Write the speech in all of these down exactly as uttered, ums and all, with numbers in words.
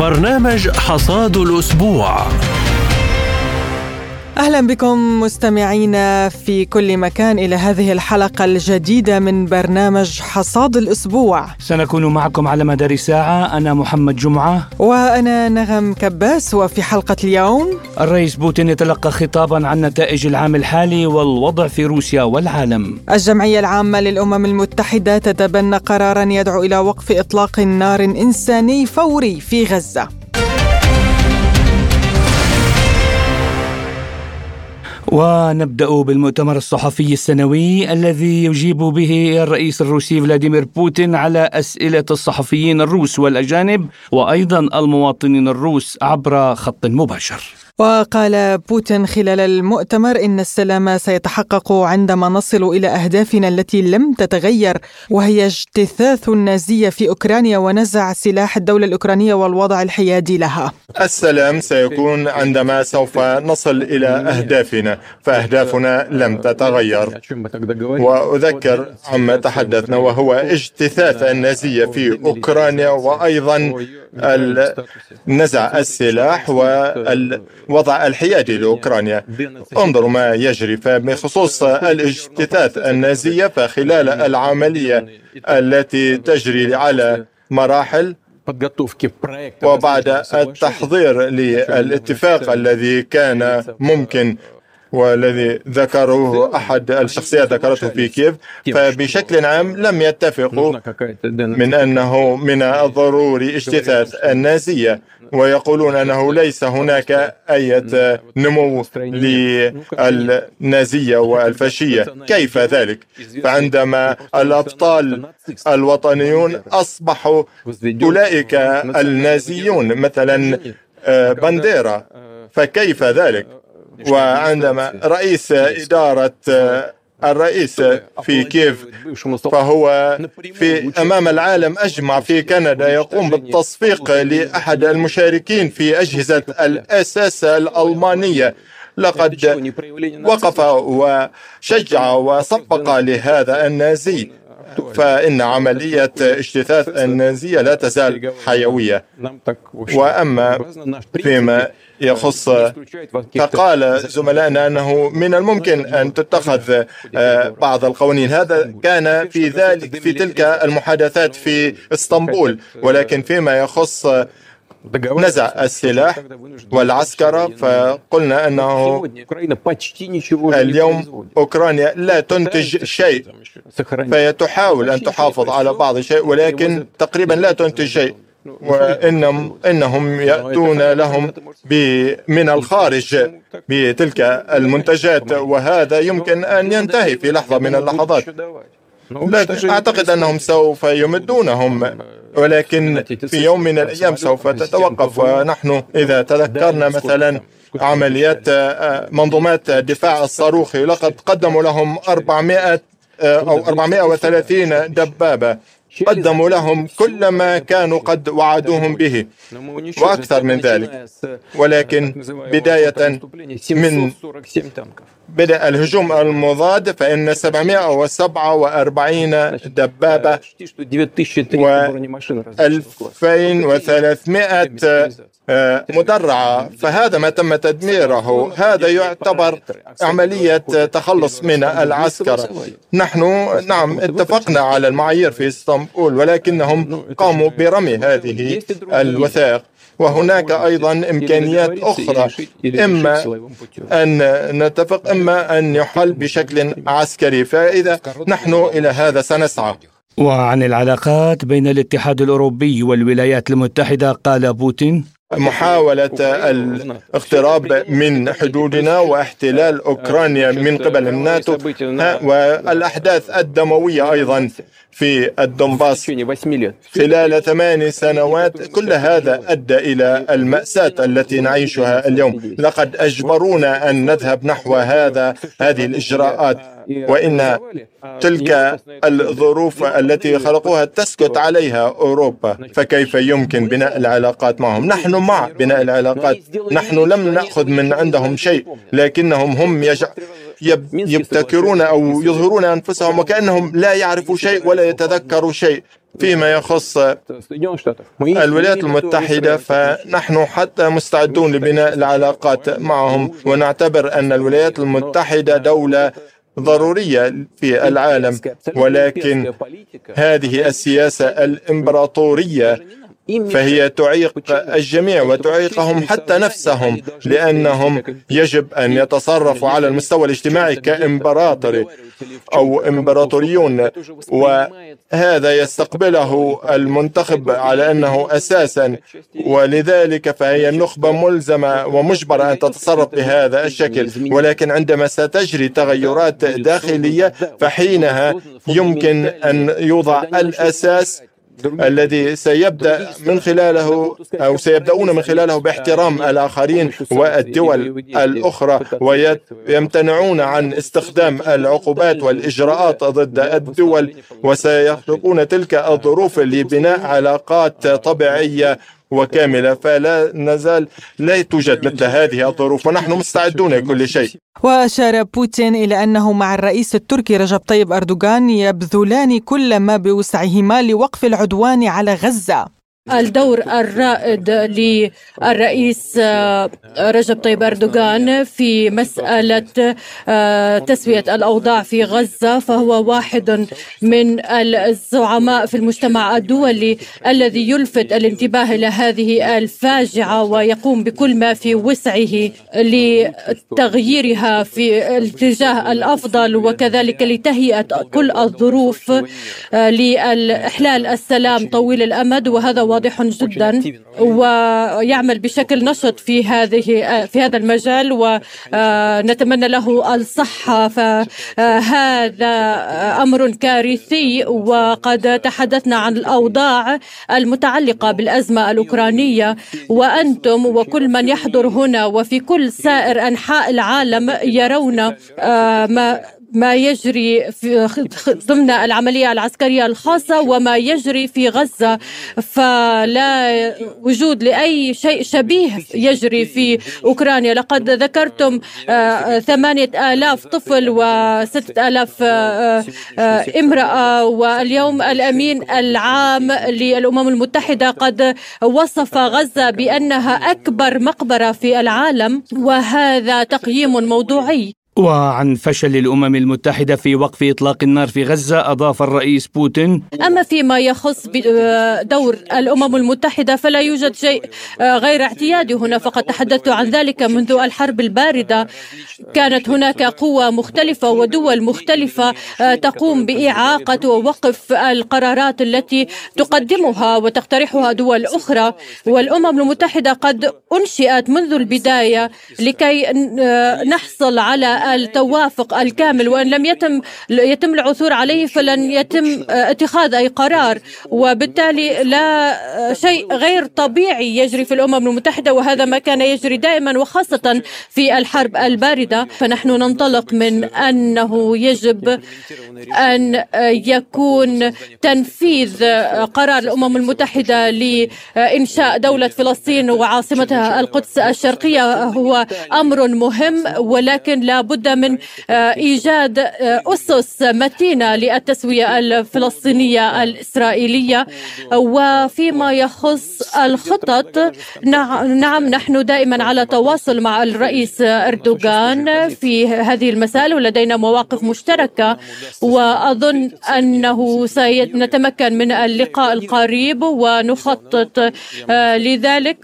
برنامج حصاد الأسبوع. أهلا بكم مستمعينا في كل مكان إلى هذه الحلقة الجديدة من برنامج حصاد الأسبوع. سنكون معكم على مدار ساعة. أنا محمد جمعة وأنا نغم كباس. وفي حلقة اليوم الرئيس بوتين يتلقى خطابا عن نتائج العام الحالي والوضع في روسيا والعالم. الجمعية العامة للأمم المتحدة تتبنى قرارا يدعو إلى وقف إطلاق نار إنساني فوري في غزة. ونبدأ بالمؤتمر الصحفي السنوي الذي يجيب به الرئيس الروسي فلاديمير بوتين على أسئلة الصحفيين الروس والأجانب وأيضا المواطنين الروس عبر خط مباشر. وقال بوتين خلال المؤتمر إن السلام سيتحقق عندما نصل إلى أهدافنا التي لم تتغير، وهي اجتثاث النازية في أوكرانيا ونزع سلاح الدولة الأوكرانية والوضع الحيادي لها. السلام سيكون عندما سوف نصل إلى أهدافنا، فأهدافنا لم تتغير. وأذكر عما تحدثنا وهو اجتثاث النازية في أوكرانيا وأيضا نزع السلاح والوضع الحيادي لأوكرانيا. انظروا ما يجري. فبخصوص الاجتثاث النازية فخلال العملية التي تجري على مراحل وبعد التحضير للاتفاق الذي كان ممكن والذي ذكره أحد الشخصيات ذكرته في كييف، فبشكل عام لم يتفقوا من أنه من الضروري اجتثاث النازية، ويقولون أنه ليس هناك أي نمو للنازية والفاشية. كيف ذلك؟ فعندما الأبطال الوطنيون أصبحوا أولئك النازيون مثلا بانديرا، فكيف ذلك؟ وعندما رئيس إدارة الرئيس في كييف فهو في أمام العالم أجمع في كندا يقوم بالتصفيق لأحد المشاركين في أجهزة الأساس الألمانية، لقد وقف وشجع وصفق لهذا النازي. فإن عملية اجتثاث النازية لا تزال حيوية. وأما فيما يخص فقال زملائنا أنه من الممكن أن تتخذ بعض القوانين. هذا كان في ذلك في تلك المحادثات في اسطنبول، ولكن فيما يخص نزع السلاح والعسكرة فقلنا أنه اليوم أوكرانيا لا تنتج شيء، فتحاول أن تحافظ على بعض الشيء ولكن تقريبا لا تنتج شيء، وإنهم إنهم يأتون لهم من الخارج بتلك المنتجات، وهذا يمكن أن ينتهي في لحظة من اللحظات. أعتقد أنهم سوف يمدونهم، ولكن في يوم من الأيام سوف تتوقف. ونحن إذا تذكرنا مثلا عمليات منظومات الدفاع الصاروخي، لقد قدموا لهم أربعمائة أو أربعمائة وثلاثين دبابة، قدموا لهم كل ما كانوا قد وعدوهم به وأكثر من ذلك. ولكن بداية من بدأ الهجوم المضاد فإن سبعمائة وسبعة وأربعين دبابة وألفين وثلاثمائة مدرعة، فهذا ما تم تدميره. هذا يعتبر عملية تخلص من العسكر. نحن نعم اتفقنا على المعايير في اسطنبول، ولكنهم قاموا برمي هذه الوثائق. وهناك أيضا إمكانيات أخرى، إما أن نتفق إما أن يحل بشكل عسكري، فإذا نحن إلى هذا سنسعى. وعن العلاقات بين الاتحاد الأوروبي والولايات المتحدة قال بوتين: محاولة الاقتراب من حدودنا واحتلال أوكرانيا من قبل الناتو والأحداث الدموية أيضا في الدنباس خلال ثمان سنوات، كل هذا أدى إلى المأساة التي نعيشها اليوم. لقد أجبرونا أن نذهب نحو هذا هذه الإجراءات، وإن تلك الظروف التي خلقوها تسكت عليها أوروبا، فكيف يمكن بناء العلاقات معهم؟ نحن مع بناء العلاقات، نحن لم نأخذ من عندهم شيء، لكنهم هم يجع... يبتكرون أو يظهرون أنفسهم وكأنهم لا يعرفوا شيء ولا يتذكروا شيء. فيما يخص الولايات المتحدة فنحن حتى مستعدون لبناء العلاقات معهم، ونعتبر أن الولايات المتحدة دولة ضرورية في العالم، ولكن هذه السياسة الإمبراطورية فهي تعيق الجميع وتعيقهم حتى نفسهم، لأنهم يجب أن يتصرفوا على المستوى الاجتماعي كإمبراطوري أو إمبراطوريون، وهذا يستقبله المنتخب على أنه أساسا، ولذلك فهي النخبة ملزمة ومجبرة أن تتصرف بهذا الشكل. ولكن عندما ستجري تغيرات داخلية فحينها يمكن أن يوضع الأساس الذي سيبدأ من خلاله أو سيبدأون من خلاله باحترام الآخرين والدول الأخرى، ويمتنعون عن استخدام العقوبات والإجراءات ضد الدول، وسيخلقون تلك الظروف لبناء علاقات طبيعية وكاملة. فلا نزال لا توجد مثل هذه الظروف ونحن مستعدون لكل شيء. وأشار بوتين إلى أنه مع الرئيس التركي رجب طيب أردوغان يبذلان كل ما بوسعهما لوقف العدوان على غزة. الدور الرائد للرئيس رجب طيب أردوغان في مسألة تسوية الأوضاع في غزة، فهو واحد من الزعماء في المجتمع الدولي الذي يلفت الانتباه إلى هذه الفاجعة ويقوم بكل ما في وسعه لتغييرها في الاتجاه الأفضل، وكذلك لتهيئة كل الظروف لإحلال السلام طويل الأمد، وهذا واضح جدا، ويعمل بشكل نشط في هذه في هذا المجال، ونتمنى له الصحة. فهذا أمر كارثي، وقد تحدثنا عن الأوضاع المتعلقة بالأزمة الأوكرانية، وأنتم وكل من يحضر هنا وفي كل سائر أنحاء العالم يرون ما ما يجري في ضمن العملية العسكرية الخاصة وما يجري في غزة، فلا وجود لأي شيء شبيه يجري في أوكرانيا. لقد ذكرتم ثمانية آلاف طفل وستة آلاف امرأة، واليوم الأمين العام للأمم المتحدة قد وصف غزة بأنها أكبر مقبرة في العالم، وهذا تقييم موضوعي. وعن فشل الأمم المتحدة في وقف إطلاق النار في غزة أضاف الرئيس بوتين: أما فيما يخص دور الأمم المتحدة فلا يوجد شيء غير اعتيادي هنا، فقد تحدثت عن ذلك منذ الحرب الباردة. كانت هناك قوى مختلفة ودول مختلفة تقوم بإعاقة ووقف القرارات التي تقدمها وتقترحها دول أخرى، والأمم المتحدة قد أنشئت منذ البداية لكي نحصل على التوافق الكامل، وإن لم يتم يتم العثور عليه فلن يتم اتخاذ أي قرار، وبالتالي لا شيء غير طبيعي يجري في الأمم المتحدة، وهذا ما كان يجري دائما وخاصة في الحرب الباردة. فنحن ننطلق من أنه يجب أن يكون تنفيذ قرار الأمم المتحدة لإنشاء دولة فلسطين وعاصمتها القدس الشرقية هو أمر مهم، ولكن لا بد من إيجاد أسس متينة للتسوية الفلسطينية الإسرائيلية. وفيما يخص الخطط، نعم نحن دائما على تواصل مع الرئيس أردوغان في هذه المسائل، ولدينا مواقف مشتركة، وأظن أنه سنتمكن من اللقاء القريب ونخطط لذلك.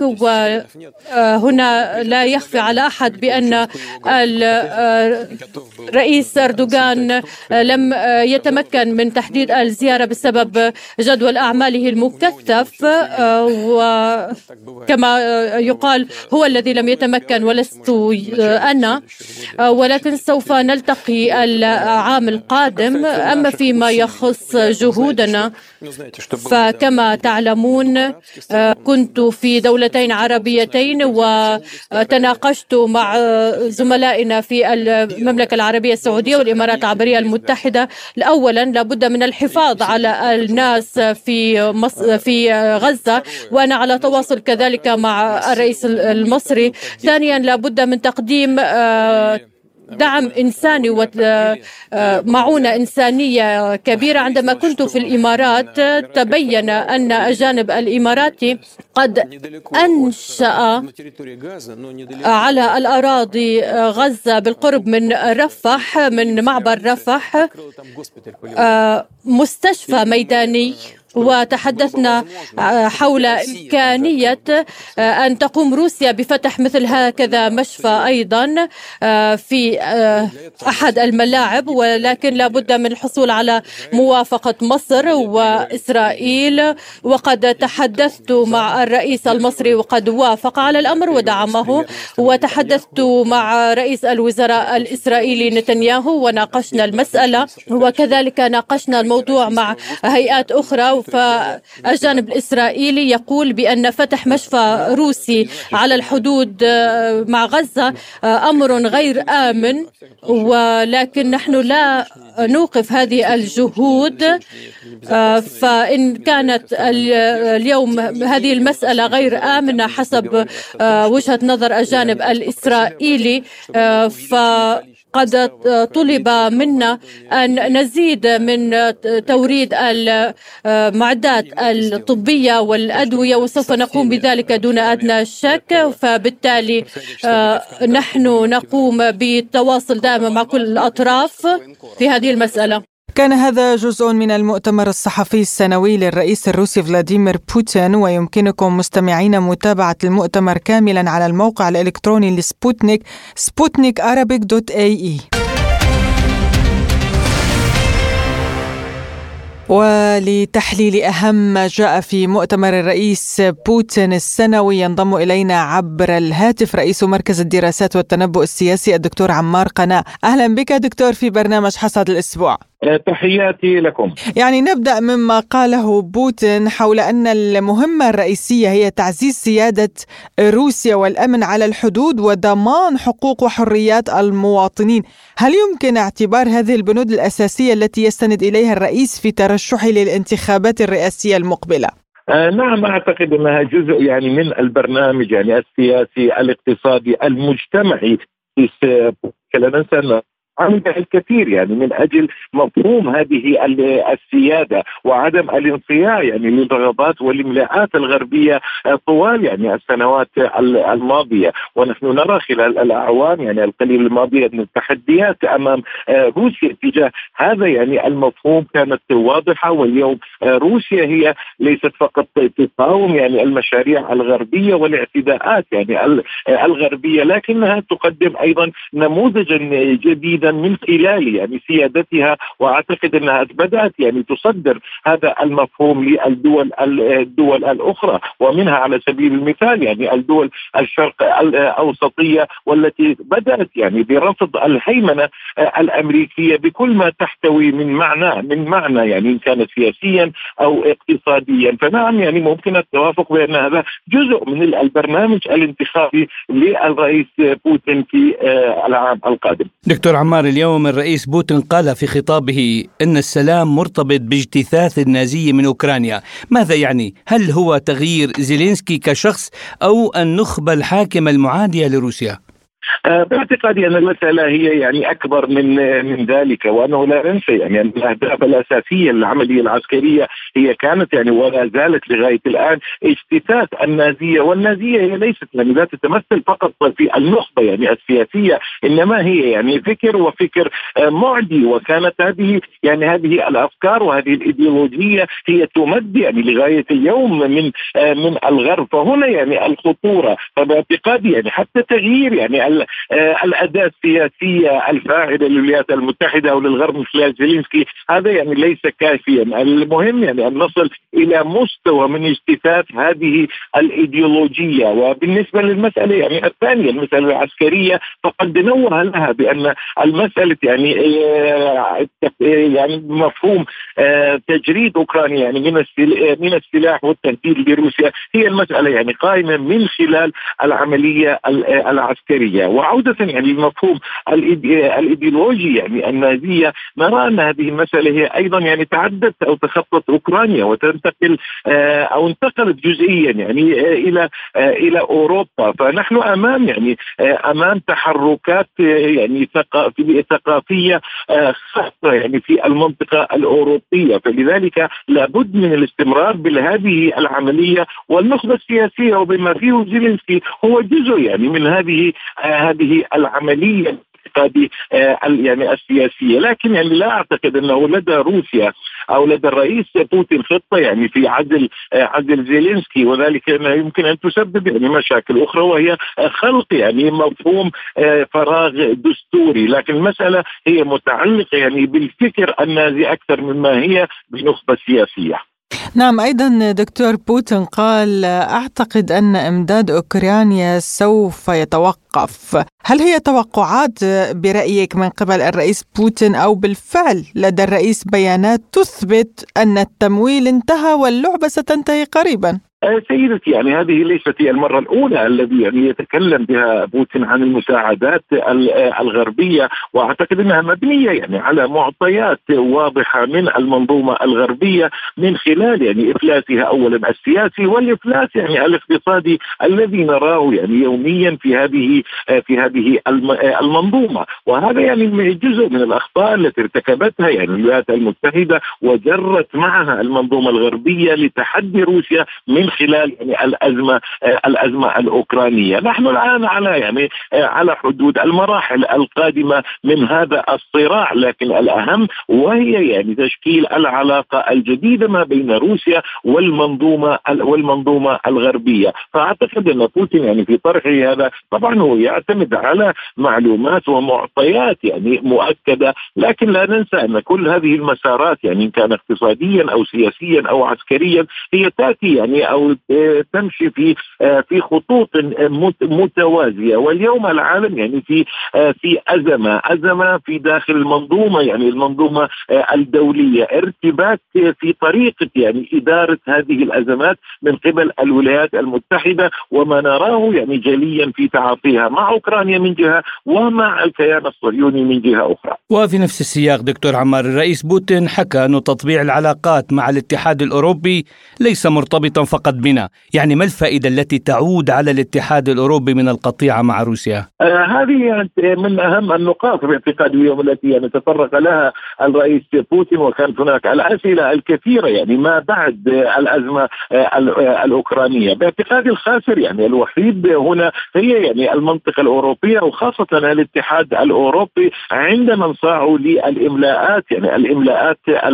وهنا لا يخفى على أحد بأن الرئيس أردوغان لم يتمكن من تحديد الزيارة بسبب جدول أعماله المكثف، وكما يقال هو الذي لم يتمكن ولست أنا، ولكن سوف نلتقي العام القادم. أما فيما يخص جهودنا فكما تعلمون كنت في دولتين عربيتين وتناقشت مع زملائنا في المملكة العربية السعودية والإمارات العربية المتحدة. أولا لابد من الحفاظ على الناس في مصر في غزة، وأنا على تواصل كذلك مع الرئيس المصري. ثانيا لابد من تقديم دعم إنساني ومعونة إنسانية كبيرة. عندما كنت في الإمارات تبين أن الجانب الإماراتي قد أنشأ على الأراضي غزة بالقرب من رفح، من معبر رفح، مستشفى ميداني، وتحدثنا حول إمكانية أن تقوم روسيا بفتح مثل هكذا مشفى أيضا في أحد الملاعب، ولكن لابد من الحصول على موافقة مصر وإسرائيل. وقد تحدثت مع الرئيس المصري وقد وافق على الأمر ودعمه، وتحدثت مع رئيس الوزراء الإسرائيلي نتنياهو وناقشنا المسألة، وكذلك ناقشنا الموضوع مع هيئات أخرى. فالجانب الإسرائيلي يقول بأن فتح مشفى روسي على الحدود مع غزة أمر غير آمن، ولكن نحن لا نوقف هذه الجهود. فإن كانت اليوم هذه المسألة غير آمنة حسب وجهة نظر الجانب الإسرائيلي، ف قد طلب منا أن نزيد من توريد المعدات الطبية والأدوية، وسوف نقوم بذلك دون أدنى شك. فبالتالي نحن نقوم بالتواصل دائما مع كل الأطراف في هذه المسألة. كان هذا جزء من المؤتمر الصحفي السنوي للرئيس الروسي فلاديمير بوتين، ويمكنكم مستمعين متابعة المؤتمر كاملا على الموقع الإلكتروني لسبوتنيك سبوتنيك أرابيك دوت إيه إي. ولتحليل أهم ما جاء في مؤتمر الرئيس بوتين السنوي ينضم إلينا عبر الهاتف رئيس مركز الدراسات والتنبؤ السياسي الدكتور عمار قناع. أهلا بك دكتور في برنامج حصاد الأسبوع. تحياتي لكم. يعني نبدأ مما قاله بوتين حول أن المهمة الرئيسية هي تعزيز سيادة روسيا والأمن على الحدود وضمان حقوق وحريات المواطنين. هل يمكن اعتبار هذه البنود الأساسية التي يستند إليها الرئيس في ترشحه للانتخابات الرئاسية المقبلة؟ آه نعم، أعتقد أنها جزء يعني من البرنامج يعني السياسي الاقتصادي المجتمعي. لا ننسى عمل الكثير يعني من أجل مفهوم هذه السيادة وعدم الانصياع يعني للرغبات والاملاءات الغربية طوال يعني السنوات الماضية. ونحن نرى خلال الأعوام يعني القليل الماضية من التحديات أمام روسيا تجاه هذا يعني المفهوم كانت واضحة. واليوم روسيا هي ليست فقط تقاوم يعني المشاريع الغربية والاعتداءات يعني الغربية، لكنها تقدم أيضا نموذجا جديدا من خلال يعني سيادتها. واعتقد انها بدات يعني تصدر هذا المفهوم للدول الدول الاخرى، ومنها على سبيل المثال يعني الدول الشرق الاوسطيه، والتي بدات يعني برفض الهيمنه الامريكيه بكل ما تحتوي من معنى من معنى يعني ان كانت سياسيا او اقتصاديا. فنعم يعني ممكن التوافق بان هذا جزء من البرنامج الانتخابي للرئيس بوتين في العام القادم. دكتور عمار، اليوم الرئيس بوتين قال في خطابه أن السلام مرتبط باجتثاث النازية من أوكرانيا. ماذا يعني؟ هل هو تغيير زيلينسكي كشخص أو النخبة الحاكمة المعادية لروسيا؟ باعتقادي أن المسألة هي يعني أكبر من من ذلك، وأنه لا ننسى يعني أن الأهداف الأساسية للعملية العسكرية هي كانت يعني ولا زالت لغاية الآن اجتثاث النازية. والنازية هي ليست يعني لا تتمثل فقط في النخبة يعني السياسية، إنما هي يعني فكر وفكر معدي. وكانت هذه يعني هذه الأفكار وهذه الإيديولوجية هي تمد يعني لغاية اليوم من من الغرب. فهنا يعني الخطورة. فباعتقادي يعني حتى تغيير يعني الأداة السياسية الفاعلة للولايات المتحدة أو للغرب من خلال زيلينسكي هذا يعني ليس كافيا. المهم يعني أن نصل إلى مستوى من اجتثاث هذه الإيديولوجية. وبالنسبة للمسألة يعني الثانية المسألة العسكرية فقد نوه لها بأن المسألة يعني يعني مفهوم تجريد أوكرانيا يعني من من السلاح والتهديد لروسيا هي المسألة يعني قائمة من خلال العملية العسكرية. وعودة يعني للمفهوم الإيديولوجي يعني النازية، نرى أن هذه المسألة هي أيضا يعني تعدت أو تخطت اوكرانيا وتنتقل او انتقلت جزئيا يعني الى الى اوروبا. فنحن امام يعني امام تحركات يعني ثقافيه خاصه يعني في المنطقه الاوروبيه، فلذلك لابد من الاستمرار بهذه العمليه والنخبه السياسيه وبما فيه زيلينسكي هو جزء يعني من هذه هذه العمليه هذه يعني السياسيه. لكن يعني لا اعتقد انه لدى روسيا او لدى الرئيس بوتين خطه يعني في عزل عزل زيلينسكي، وذلك يمكن ان تسبب يعني مشاكل اخرى وهي خلق يعني مفهوم فراغ دستوري. لكن المساله هي متعلقه يعني بالفكر النازي اكثر مما هي بنخبه سياسيه. نعم، أيضا دكتور بوتين قال أعتقد أن إمداد أوكرانيا سوف يتوقف. هل هي توقعات برأيك من قبل الرئيس بوتين أو بالفعل لدى الرئيس بيانات تثبت أن التمويل انتهى واللعبة ستنتهي قريبا؟ سيدتي يعني هذه ليست هي المرة الأولى الذي يعني يتكلم بها بوتين عن المساعدات الغربية، وأعتقد أنها مبنية يعني على معطيات واضحة من المنظومة الغربية من خلال يعني إفلاسها أولا السياسي والإفلاس يعني الاقتصادي الذي نراه يعني يوميا في هذه في هذه المنظومة. وهذا يعني جزء من الأخطاء التي ارتكبتها يعني الولايات المتحدة وجرت معها المنظومة الغربية لتحدي روسيا من خلال يعني الأزمة الأزمة الأوكرانية. نحن الآن على يعني على حدود المراحل القادمة من هذا الصراع، لكن الأهم وهي يعني تشكيل العلاقة الجديدة ما بين روسيا والمنظومة والمنظومة الغربية. فأعتقد أن بوتين يعني في طرحه هذا طبعا هو يعتمد على معلومات ومعطيات يعني مؤكدة، لكن لا ننسى أن كل هذه المسارات يعني إن كان اقتصاديا أو سياسيا أو عسكريا هي تأتي يعني أو تمشي في في خطوط متوازية. واليوم العالم يعني في في أزمة أزمة في داخل المنظومة يعني المنظومة الدولية، ارتباك في طريقة يعني إدارة هذه الأزمات من قبل الولايات المتحدة، وما نراه يعني جليا في تعاطيها مع أوكرانيا من جهة ومع الكيان الصهيوني من جهة أخرى. وفي نفس السياق دكتور عمار، الرئيس بوتين حكى أن تطبيع العلاقات مع الاتحاد الأوروبي ليس مرتبطا فقط بنا، يعني ما الفائدة التي تعود على الاتحاد الأوروبي من القطيعة مع روسيا؟ آه هذه من أهم النقاط باعتقادي اليوم التي يعني تطرق لها الرئيس بوتين، وكانت هناك الأسئلة الكثيرة يعني ما بعد الأزمة الأوكرانية. باعتقادي الخاسر يعني الوحيد هنا هي يعني المنطقة الأوروبية وخاصة الاتحاد الأوروبي عندما انصاعوا للإملاءات يعني الإملاءات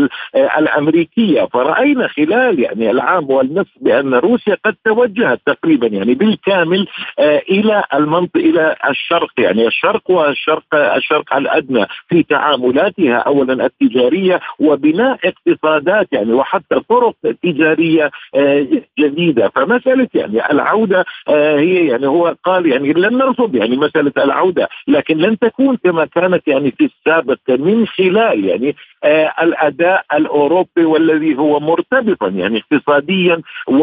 الأمريكية. فرأينا خلال يعني العام والنصف بأن روسيا قد توجهت تقريبا يعني بالكامل إلى المنطقة إلى الشرق يعني الشرق والشرق الشرق الأدنى في تعاملاتها أولا التجارية وبناء اقتصادات يعني وحتى طرق تجارية جديدة. فمسألة يعني العودة هي يعني هو قال يعني لن نرفض يعني مسألة العودة، لكن لن تكون كما كانت يعني في السابق من خلال يعني الأداء الأوروبي والذي هو مرتبطا يعني اقتصاديا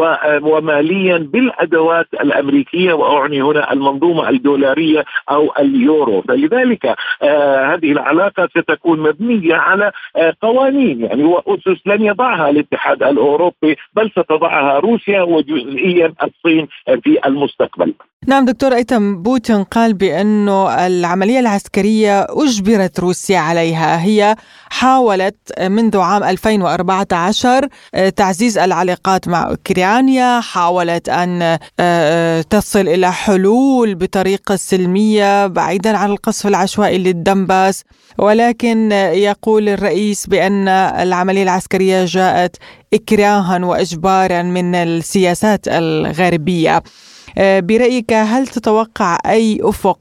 وماليا بالأدوات الأمريكية، وأعني هنا المنظومة الدولارية أو اليورو. فلذلك آه هذه العلاقة ستكون مبنية على آه قوانين يعني وأسس لن يضعها الاتحاد الأوروبي بل ستضعها روسيا وجزئيا الصين في المستقبل. نعم دكتور أيتم، بوتين قال بأنه العملية العسكرية أجبرت روسيا عليها. هي حاولت منذ عام ألفين وأربعة عشر تعزيز العلاقات مع أوكرانيا، حاولت أن تصل إلى حلول بطريقة سلمية بعيدا عن القصف العشوائي للدنباس، ولكن يقول الرئيس بأن العملية العسكرية جاءت إكراها وإجبارا من السياسات الغربية. برأيك هل تتوقع أي أفق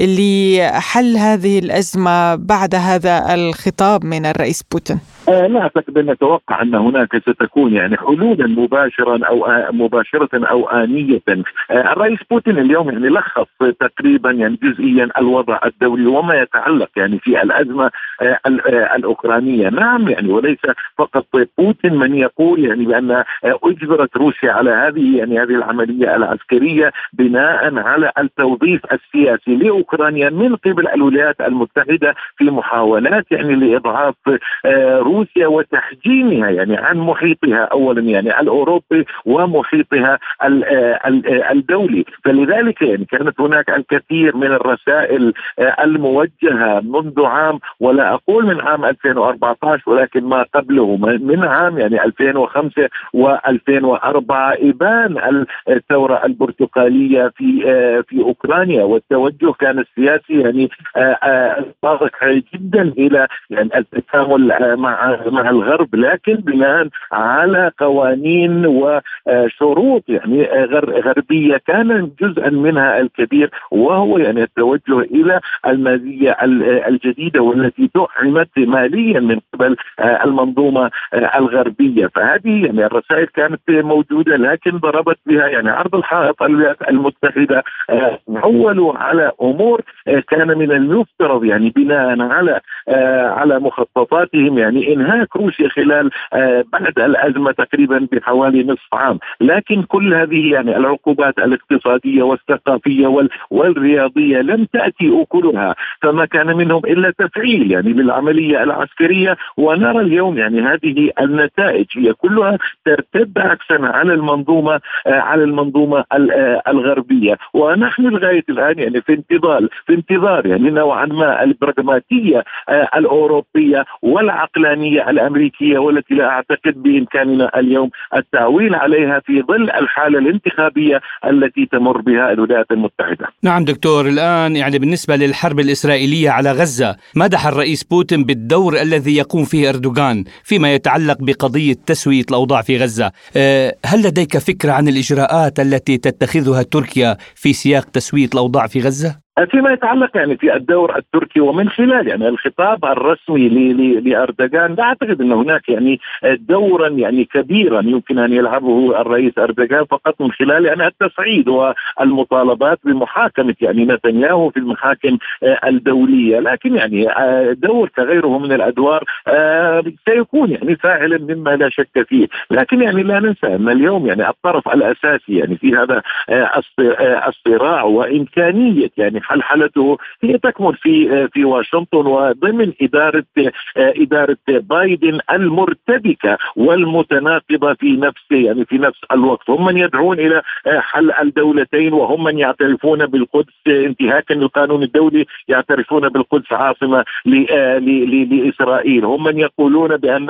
لحل هذه الأزمة بعد هذا الخطاب من الرئيس بوتين؟ لا أعتقد أن نتوقع أن هناك ستكون يعني حلولا مباشرا أو مباشرة أو آنية. الرئيس بوتين اليوم يعني لخص تقريبا يعني جزئيا الوضع الدولي وما يتعلق يعني في الأزمة الأوكرانية. نعم يعني وليس فقط بوتين من يقول يعني بأن أجبرت روسيا على هذه يعني هذه العملية العسكرية بناء على التوظيف السياسي لأوكرانيا من قبل الولايات المتحدة في محاولات يعني لإضعاف روسيا روسيا وتحجيمها يعني عن محيطها أولا يعني الأوروبي ومحيطها الدولي. فلذلك يعني كانت هناك الكثير من الرسائل الموجهة منذ عام، ولا أقول من عام ألفين وأربعة عشر ولكن ما قبله من عام يعني ألفين وخمسة وألفين وأربعة، إبان الثورة البرتقالية في في أوكرانيا، والتوجه كان السياسي يعني واضح جدا إلى يعني التكامل مع مع الغرب، لكن بناء على قوانين وشروط يعني غربية كان جزءا منها الكبير وهو يعني التوجه إلى المالية الجديدة والتي دعمت ماليا من قبل المنظومة الغربية. فهذه يعني الرسائل كانت موجودة، لكن ضربت بها يعني عرض الحائط الولايات المتحدة، عولوا على أمور كان من المفترض يعني بناء على على مخططاتهم يعني إنهاك روسيا خلال بعد الأزمة تقريبا بحوالي نصف عام. لكن كل هذه يعني العقوبات الاقتصادية والثقافية والرياضية لم تأتي أكلها، فما كان منهم إلا تفعيل يعني للعملية العسكرية. ونرى اليوم يعني هذه النتائج هي كلها ترتد عكسا على المنظومة على المنظومة الغربية. ونحن لغاية الآن يعني في انتظار في انتظار يعني نوعا ما البراغماتية الأوروبية والعقلانية الأمريكية، والتي لا أعتقد بإمكاننا اليوم التعويل عليها في ظل الحالة الانتخابية التي تمر بها الولايات المتحدة. نعم دكتور، الآن يعني بالنسبة للحرب الإسرائيلية على غزة، مدح الرئيس بوتين بالدور الذي يقوم فيه أردوغان فيما يتعلق بقضية تسوية الأوضاع في غزة. هل لديك فكرة عن الإجراءات التي تتخذها تركيا في سياق تسوية الأوضاع في غزة؟ فيما يتعلق يعني في الدور التركي ومن خلال يعني الخطاب الرسمي لأردوغان، لا أعتقد أن هناك يعني دورا يعني كبيرا يمكن أن يلعبه الرئيس أردوغان فقط من خلال يعني التصعيد والمطالبات بمحاكمة يعني نتنياهو في المحاكم الدولية. لكن يعني دور كغيره من الأدوار سيكون يعني فاعلا مما لا شك فيه. لكن يعني لا ننسى أن اليوم يعني الطرف الأساسي يعني في هذا الصراع وإمكانية يعني حلحلته هي تكمن في في واشنطن وضمن إدارة إدارة بايدن المرتبكة والمتناقضة في نفس يعني في نفس الوقت. هم من يدعون إلى حل الدولتين، وهم من يعترفون بالقدس انتهاكا للقانون الدولي، يعترفون بالقدس عاصمة لإسرائيل. هم من يقولون بأن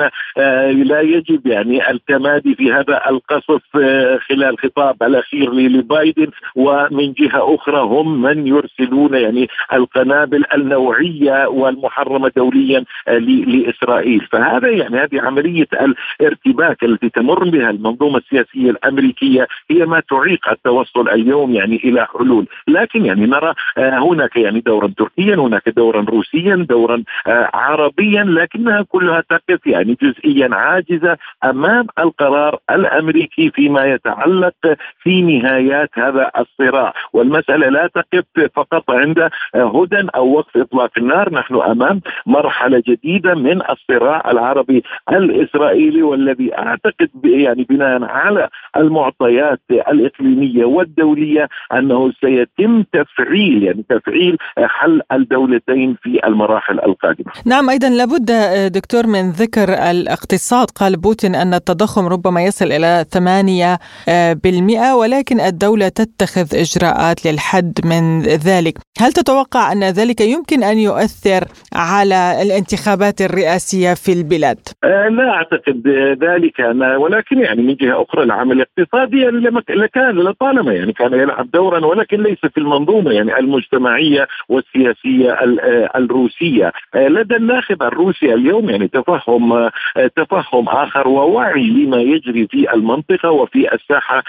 لا يجب يعني التمادي في هذا القصف خلال خطاب الأخير لبايدن، ومن جهة أخرى هم من يرسل يعني القنابل النوعية والمحرمة دوليا لإسرائيل. فهذا يعني هذه عملية الارتباك التي تمر بها المنظومة السياسية الأمريكية هي ما تعيق التوصل اليوم يعني إلى حلول. لكن يعني نرى هناك يعني دورا تركيا، هناك دورا روسيا، دورا عربيا، لكنها كلها تقف يعني جزئيا عاجزة أمام القرار الأمريكي فيما يتعلق في نهايات هذا الصراع. والمسألة لا تقف فقط عند هدى أو وقف إطلاق النار. نحن أمام مرحلة جديدة من الصراع العربي الإسرائيلي، والذي أعتقد يعني بناء على المعطيات الإقليمية والدولية أنه سيتم تفعيل يعني تفعيل حل الدولتين في المراحل القادمة. نعم، أيضا لابد دكتور من ذكر الاقتصاد. قال بوتين أن التضخم ربما يصل إلى ثمانية بالمئة، ولكن الدولة تتخذ إجراءات للحد من ذلك. هل تتوقع أن ذلك يمكن أن يؤثر على الانتخابات الرئاسية في البلاد؟ أه لا أعتقد ذلك أنا، ولكن يعني من جهة أخرى العمل الاقتصادي كان لطالما يعني كان يلعب دورا، ولكن ليس في المنظومة يعني المجتمعية والسياسية الروسية. لدى الناخب الروسي اليوم يعني تفهم تفهم آخر ووعي لما يجري في المنطقة وفي الساحة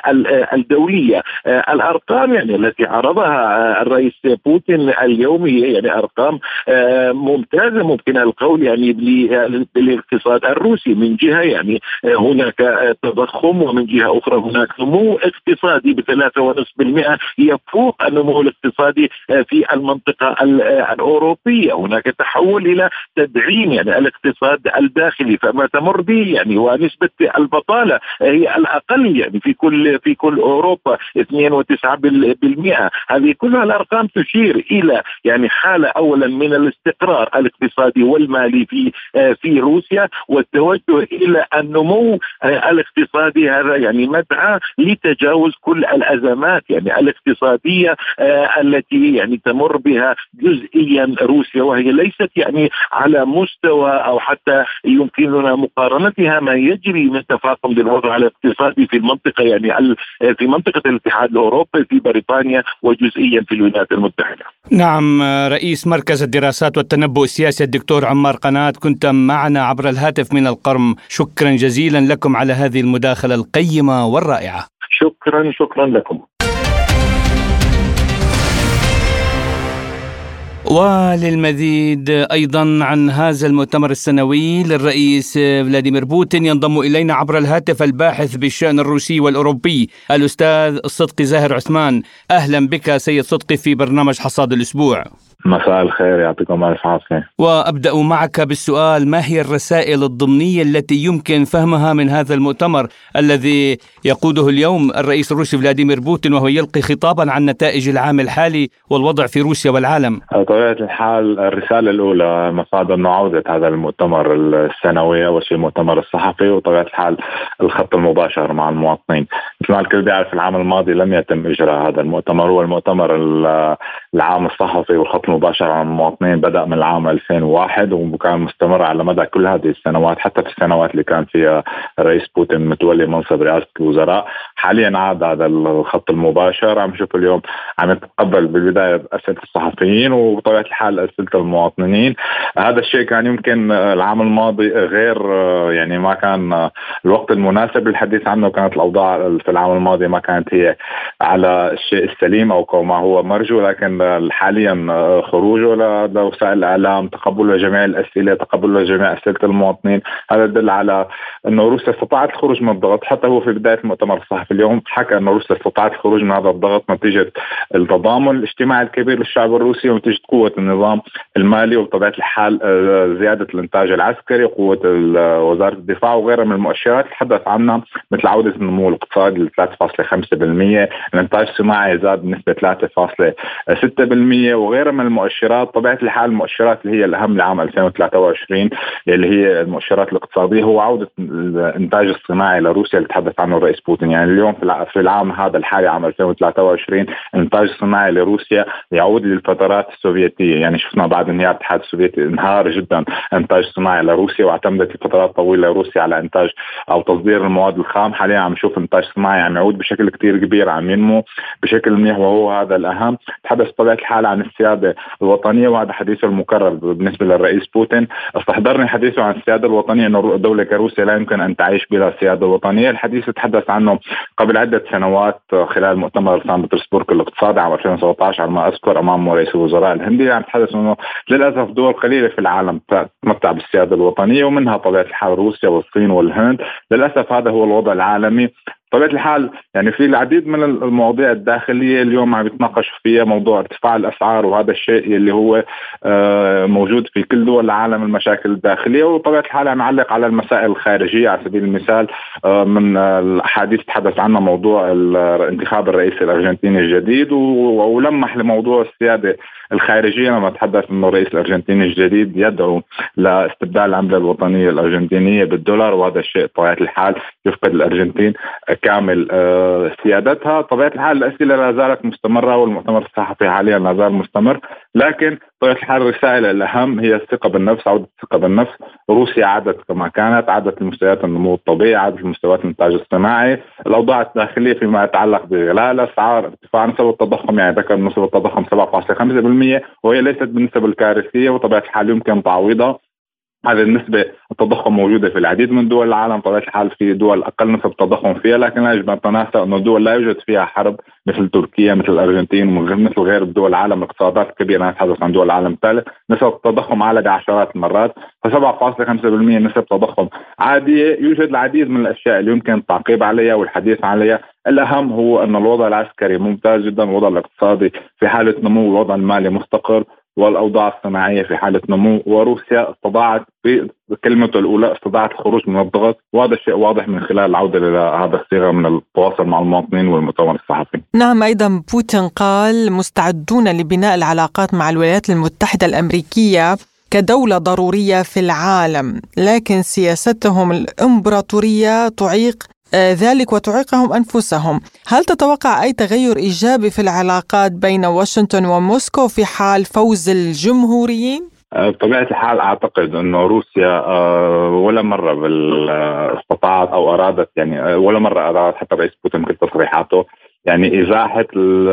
الدولية. الأرقام يعني التي عرضها الرئيس بوتين اليوم هي يعني أرقام ممتازة ممكن القول يعني للاقتصاد الروسي. من جهة يعني هناك تضخم، ومن جهة أخرى هناك نمو اقتصادي بثلاثة ونصف بالمئة يفوق النمو الاقتصادي في المنطقة الأوروبية. هناك تحول إلى تدعيم يعني الاقتصاد الداخلي فما تمر به يعني، ونسبة البطالة هي الأقل يعني في كل في كل أوروبا اثنين وتسعة بالمئة. هذه كلها لا الأرقام تشير إلى يعني حالة أولا من الاستقرار الاقتصادي والمالي في في روسيا، والتوجه إلى النمو الاقتصادي. هذا يعني مدعى لتجاوز كل الأزمات يعني الاقتصادية التي يعني تمر بها جزئيا روسيا، وهي ليست يعني على مستوى أو حتى يمكننا مقارنتها ما يجري من تفاقم للوضع الاقتصادي في المنطقة، يعني في منطقة الاتحاد الأوروبي، في بريطانيا، وجزئيا في الولايات المتحدة. نعم، رئيس مركز الدراسات والتنبؤ السياسي الدكتور عمار قناة، كنت معنا عبر الهاتف من القرم. شكرا جزيلا لكم على هذه المداخلة القيمة والرائعة. شكرا شكرا لكم. وللمزيد أيضا عن هذا المؤتمر السنوي للرئيس فلاديمير بوتين ينضم إلينا عبر الهاتف الباحث بالشأن الروسي والأوروبي الأستاذ صدقي زاهر عثمان. أهلا بك سيد صدقي في برنامج حصاد الأسبوع. مساء الخير، يعطيكم ألف عافية. وأبدأ معك بالسؤال: ما هي الرسائل الضمنية التي يمكن فهمها من هذا المؤتمر الذي يقوده اليوم الرئيس الروسي فلاديمير بوتين وهو يلقي خطابا عن نتائج العام الحالي والوضع في روسيا والعالم؟ بطبيعة الحال الرسالة الأولى مفاد أنه عودة هذا المؤتمر السنوي أول شيء المؤتمر الصحفي، وطبيعة الحال الخط المباشر مع المواطنين. مثل ما الكل بيعرف العام الماضي لم يتم إجراء هذا المؤتمر، هو المؤتمر العام الصحفي والخط المباشر مع المواطنين بدأ من العام ألفين وواحد وكان مستمر على مدى كل هذه السنوات، حتى في السنوات اللي كان فيها الرئيس بوتين متولي منصب رئاسة الوزراء. حاليا عاد هذا الخط المباشر، عم نشوف اليوم عم يتقبل بالبداية أسئلة الصحفيين وبطبيعة الحال أسئلة المواطنين. هذا الشيء كان يمكن العام الماضي غير، يعني ما كان الوقت المناسب للحديث عنه، كانت الأوضاع في العام الماضي ما كانت هي على الشيء السليم أو ما هو مرجو، لكن حاليا خروجه لوسائل الإعلام، تقبله لجميع الأسئلة، تقبله لجميع أسئلة المواطنين، هذا يدل على أنه روسيا استطاعت الخروج من الضغط. حتى هو في بداية المؤتمر الصحفي اليوم حكى أنه روسيا استطاعت الخروج من هذا الضغط نتيجة التضامن الاجتماعي الكبير للشعب الروسي ونتيجة قوة النظام المالي وبطبيعة الحال زيادة الإنتاج العسكري، قوة وزارة الدفاع وغيرها من المؤشرات تحدث عنها، مثل عودة النمو الاقتصادي ل ثلاثة فاصلة خمسة بالمئة، الإنتاج الصناعي زاد بنسبة ثلاثة فاصلة ستة بالمئة وغيرها من المؤشرات. طبيعة الحال المؤشرات اللي هي الأهم لعام ألفين وثلاثة وعشرين اللي هي المؤشرات الاقتصادية هو عودة الإنتاج الصناعي لروسيا اللي تحدث عنه الرئيس بوتين. يعني اليوم في العام هذا الحالي عام ألفين وثلاثة وعشرين الإنتاج الصناعي لروسيا يعود للفترات السوفيتية، يعني شفنا بعد انهيار الاتحاد السوفيتي انهار جدا إنتاج الصناعي لروسيا واعتمدت لفترات طويلة روسيا على إنتاج أو تصدير المواد الخام. حاليا عم نشوف إنتاج صناعي عم يعود بشكل كتير كبير، عم ينمو بشكل منيح وهو هذا الأهم. تحدث طبيعة الحال عن السيادة الوطنية وهذا حديثه المكرر بالنسبة للرئيس بوتين. استحضرني حديثه عن السيادة الوطنية أنه دولة كروسيا لا يمكن أن تعيش بلا سيادة وطنية. الحديث تحدث عنه قبل عدة سنوات خلال مؤتمر سان بطرسبورغ الاقتصادي عام ألفين وسبعة عشر على ما أذكر أمام رئيس الوزراء الهندي. عم تحدث أنه للأسف دول قليلة في العالم تتمتع بالسيادة الوطنية ومنها طبيعة الحال روسيا والصين والهند. للأسف هذا هو الوضع العالمي. طبيعة الحال يعني في العديد من المواضيع الداخلية اليوم عم يتناقش فيها موضوع ارتفاع الأسعار، وهذا الشيء اللي هو موجود في كل دول العالم، المشاكل الداخلية. وطبيعة الحال عم يعلق على المسائل الخارجية. على سبيل المثال من الأحاديث تحدث عنها موضوع انتخاب الرئيس الأرجنتيني الجديد ولمح لموضوع السيادة الخارجية لما تحدث أنه الرئيس الأرجنتيني الجديد يدعو لاستبدال العملة الوطنية الأرجنتينية بالدولار، وهذا الشيء طبيعة الحال يفقد الأرجنتين كامل سيادتها. طبيعة الحال الأسئلة لا زالت مستمرة والمؤتمر الصحفي حاليا لا زال مستمر، لكن طبيعة الحال الرسالة الأهم هي الثقة بالنفس، عودة الثقة بالنفس. روسيا عادت كما كانت، عادت لمستويات النمو الطبيعي، عادت لمستويات الإنتاج الصناعي. الأوضاع الداخلية فيما يتعلق بغلاء الأسعار، ارتفاع نسب التضخم، يعني ذكر نسب التضخم سبعة فاصلة خمسة بالمئة وهي ليست بالنسب الكارثية وطبيعة الحال يمكن تعويضها. هذه النسبة التضخم موجودة في العديد من دول العالم، طبيعة الحال في دول أقل نسبة تضخم فيها، لكن لا يجب أن نتناسى أن الدول لا يوجد فيها حرب مثل تركيا مثل الأرجنتين ومثل غير دول العالم الاقتصادات الكبيرة. نتحدث عن دول العالم الثالث نسبة التضخم أعلى بعشرات المرات، فسبعة فاصلة خمسة بالمئة نسبة تضخم عادية. يوجد العديد من الأشياء اللي يمكن التعقيب عليها والحديث عليها. الأهم هو أن الوضع العسكري ممتاز جدا، الوضع الاقتصادي في حالة نمو، الوضع المالي مستقر، والأوضاع الصناعية في حالة نمو، وروسيا استطاعت بكلمته الأولى استطاعت الخروج من الضغط، وهذا الشيء واضح من خلال العودة لهذا الصيغة من التواصل مع المواطنين والمؤتمر الصحفي. نعم، أيضا بوتين قال مستعدون لبناء العلاقات مع الولايات المتحدة الأمريكية كدولة ضرورية في العالم، لكن سياستهم الإمبراطورية تعيق ذلك وتعيقهم أنفسهم. هل تتوقع أي تغير إيجابي في العلاقات بين واشنطن وموسكو في حال فوز الجمهوريين؟ بطبيعة الحال أعتقد أنه روسيا ولا مرة استطاعت أو أرادت، يعني ولا مرة أرادت حتى رئيس بوتين كل تصريحاته يعني إزاحة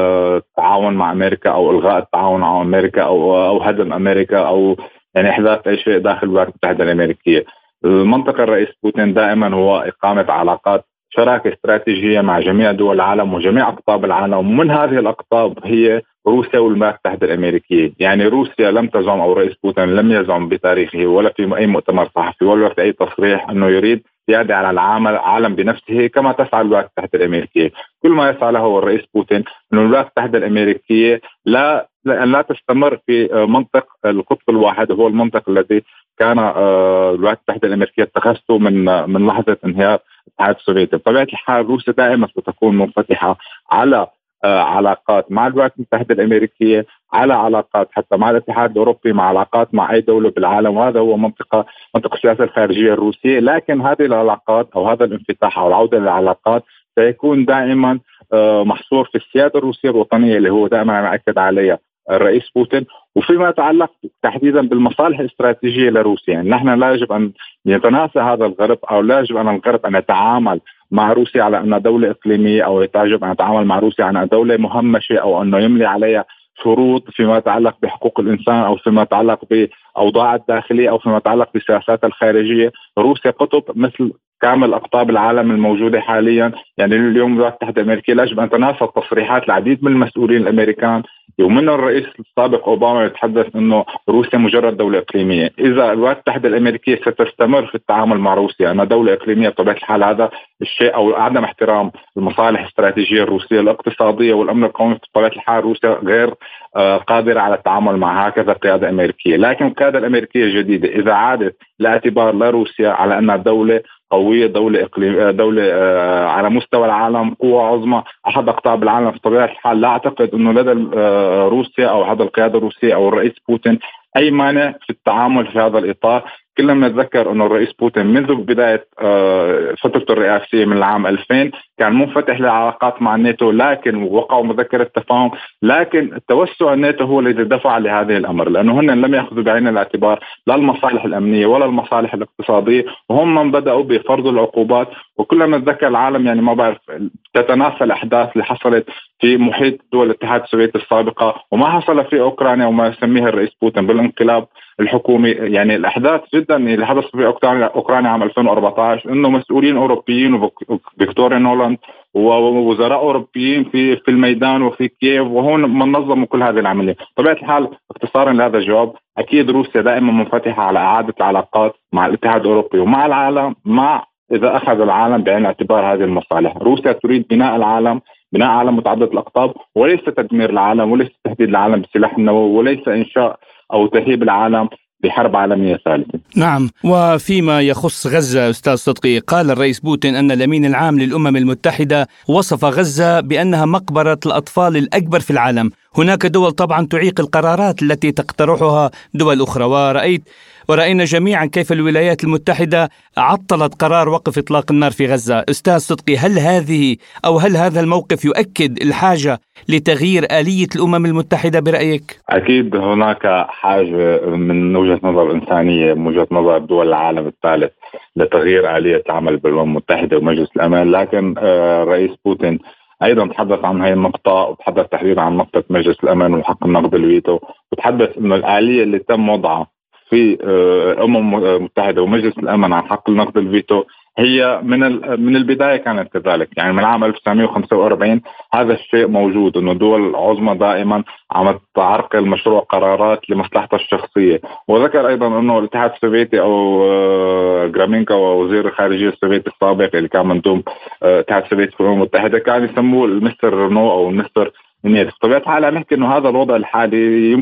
التعاون مع أمريكا أو إلغاء التعاون مع أمريكا أو أو هدم أمريكا أو يعني إحداث أي شيء داخل الولايات المتحدة الأمريكية. المنطق الرئيس بوتين دائما هو إقامة علاقات شراكة استراتيجية مع جميع دول العالم وجميع أقطاب العالم، ومن هذه الأقطاب هي روسيا والولايات المتحدة الأمريكية. يعني روسيا لم تزعم أو رئيس بوتين لم يزعم بتاريخه ولا في أي مؤتمر صحفي ولا في أي تصريح أنه يريد سيادة على العالم العالم بنفسه كما تسعى الولايات المتحدة الأمريكية. كل ما يسعى له الرئيس بوتين أن الولايات المتحدة الأمريكية لا لا تستمر في منطق القطب الواحد، هو المنطق الذي كان الولايات المتحدة الأمريكية اتخذته من من لحظة انهيار الاتحاد السوفيتي. بطبيعة الحال روسيا دائما ستكون منفتحة على علاقات مع الولايات المتحدة الأمريكية، على علاقات حتى مع الاتحاد الأوروبي، مع علاقات مع أي دولة بالعالم، وهذا هو منطقة منطق السياسة الخارجية الروسية. لكن هذه العلاقات أو هذا الانفتاح أو العودة للعلاقات سيكون دائما محصور في السيادة الروسية الوطنية اللي هو دائما يؤكد عليها الرئيس بوتين، وفيما يتعلق تحديدا بالمصالح الاستراتيجية لروسيا. يعني نحن لا يجب أن يتناسى هذا الغرب أو لا يجب أن الغرب أن يتعامل مع روسيا على أنها دولة إقليمية أو يجب أن يتعامل مع روسيا على أنها دولة مهمشة أو أنه يملي عليها شروط فيما يتعلق بحقوق الإنسان أو فيما يتعلق بأوضاع الداخلية أو فيما يتعلق بالسياسات الخارجية. روسيا قطب مثل كامل أقطاب العالم الموجودة حاليا. يعني اليوم الولايات المتحدة الأمريكية لا يجب أن تناسى تصريحات العديد من المسؤولين الأمريكان ومنهم الرئيس السابق أوباما يتحدث أنه روسيا مجرد دولة إقليمية. إذا الولايات المتحدة الأمريكية ستستمر في التعامل مع روسيا أنها دولة إقليمية بطبيعة الحال هذا الشيء أو عدم احترام المصالح الاستراتيجية الروسية الاقتصادية والأمن القومي، بطبيعة الحال روسيا غير قادرة على التعامل مع هكذا قيادة أمريكية. لكن القيادة الأمريكية الجديدة إذا عادت لاعتبار لروسيا على أنها دولة قوية، دولة إقليمية، دولة على مستوى العالم قوة عظمى أحد أقطاب العالم، في طبيعة الحال لا أعتقد أنه لدى روسيا أو هذا القيادة الروسية أو الرئيس بوتين أي مانع في التعامل في هذا الإطار. كلنا نتذكر أنه الرئيس بوتين منذ بداية فترته الرئاسية من العام ألفين كان منفتح للعلاقات مع الناتو، لكن وقعوا مذكرة تفاهم، لكن توسع الناتو هو الذي دفع لهذه الأمر، لأنه هن لم يأخذوا بعين الاعتبار لا المصالح الأمنية ولا المصالح الاقتصادية، وهم من بدأوا بفرض العقوبات. وكلنا نتذكر العالم يعني ما بعرف تتناسى الأحداث اللي حصلت في محيط دول الاتحاد السوفيتي السابقة وما حصل في أوكرانيا وما يسميه الرئيس بوتين بالانقلاب الحكومي. يعني الأحداث جدا اللي حدث في أوكرانيا عام ألفين وأربعة عشر إنه مسؤولين أوروبيين وفيكتوريا نولاند ووزراء أوروبيين في في الميدان وفي كييف وهون من نظموا كل هذه العملية. طبيعة الحال اختصارا لهذا الجواب أكيد روسيا دائما منفتحة على إعادة العلاقات مع الاتحاد الأوروبي ومع العالم، مع إذا أخذ العالم بعين اعتبار هذه المصالح. روسيا تريد بناء العالم، بناء عالم متعدد الأقطاب، وليس تدمير العالم وليس تهديد العالم بالسلاح النووي وليس إنشاء أو تهيب العالم بحرب عالمية ثالثة. نعم. وفيما يخص غزة أستاذ صدقي، قال الرئيس بوتين أن الأمين العام للأمم المتحدة وصف غزة بأنها مقبرة الأطفال الأكبر في العالم. هناك دول طبعا تعيق القرارات التي تقترحها دول أخرى، ورأيت ورأينا جميعا كيف الولايات المتحدة عطلت قرار وقف إطلاق النار في غزة. أستاذ صدقي، هل هذه أو هل هذا الموقف يؤكد الحاجة لتغيير آلية الأمم المتحدة برأيك؟ أكيد هناك حاجة من وجهة نظر إنسانية، من وجهة نظر دول العالم الثالث، لتغيير آلية العمل بالأمم المتحدة ومجلس الأمان. لكن الرئيس بوتين أيضا تحدث عن هذه النقطة وتحدث تحديدا عن نقطة مجلس الأمان وحق النقد الفيتو، وتحدث أن الآلية اللي تم وضعها في الأمم المتحدة ومجلس الأمن عن حق النقد الفيتو هي من من البداية كانت كذلك. يعني من عام ألف وتسعمائة وخمسة وأربعين هذا الشيء موجود، إنه دول عظمى دائما عم تعرقل مشروع قرارات لمصلحتها الشخصية. وذكر أيضا إنه الاتحاد السوفيتي أو جرامينكا ووزير الخارجية السوفيتي السابق اللي كان مندوب الاتحاد السوفيتي في الأمم المتحدة كان يسموه المستر رينو أو المستر نيت. بطبيعة الحال نحكي إنه هذا الوضع الحالي يمكن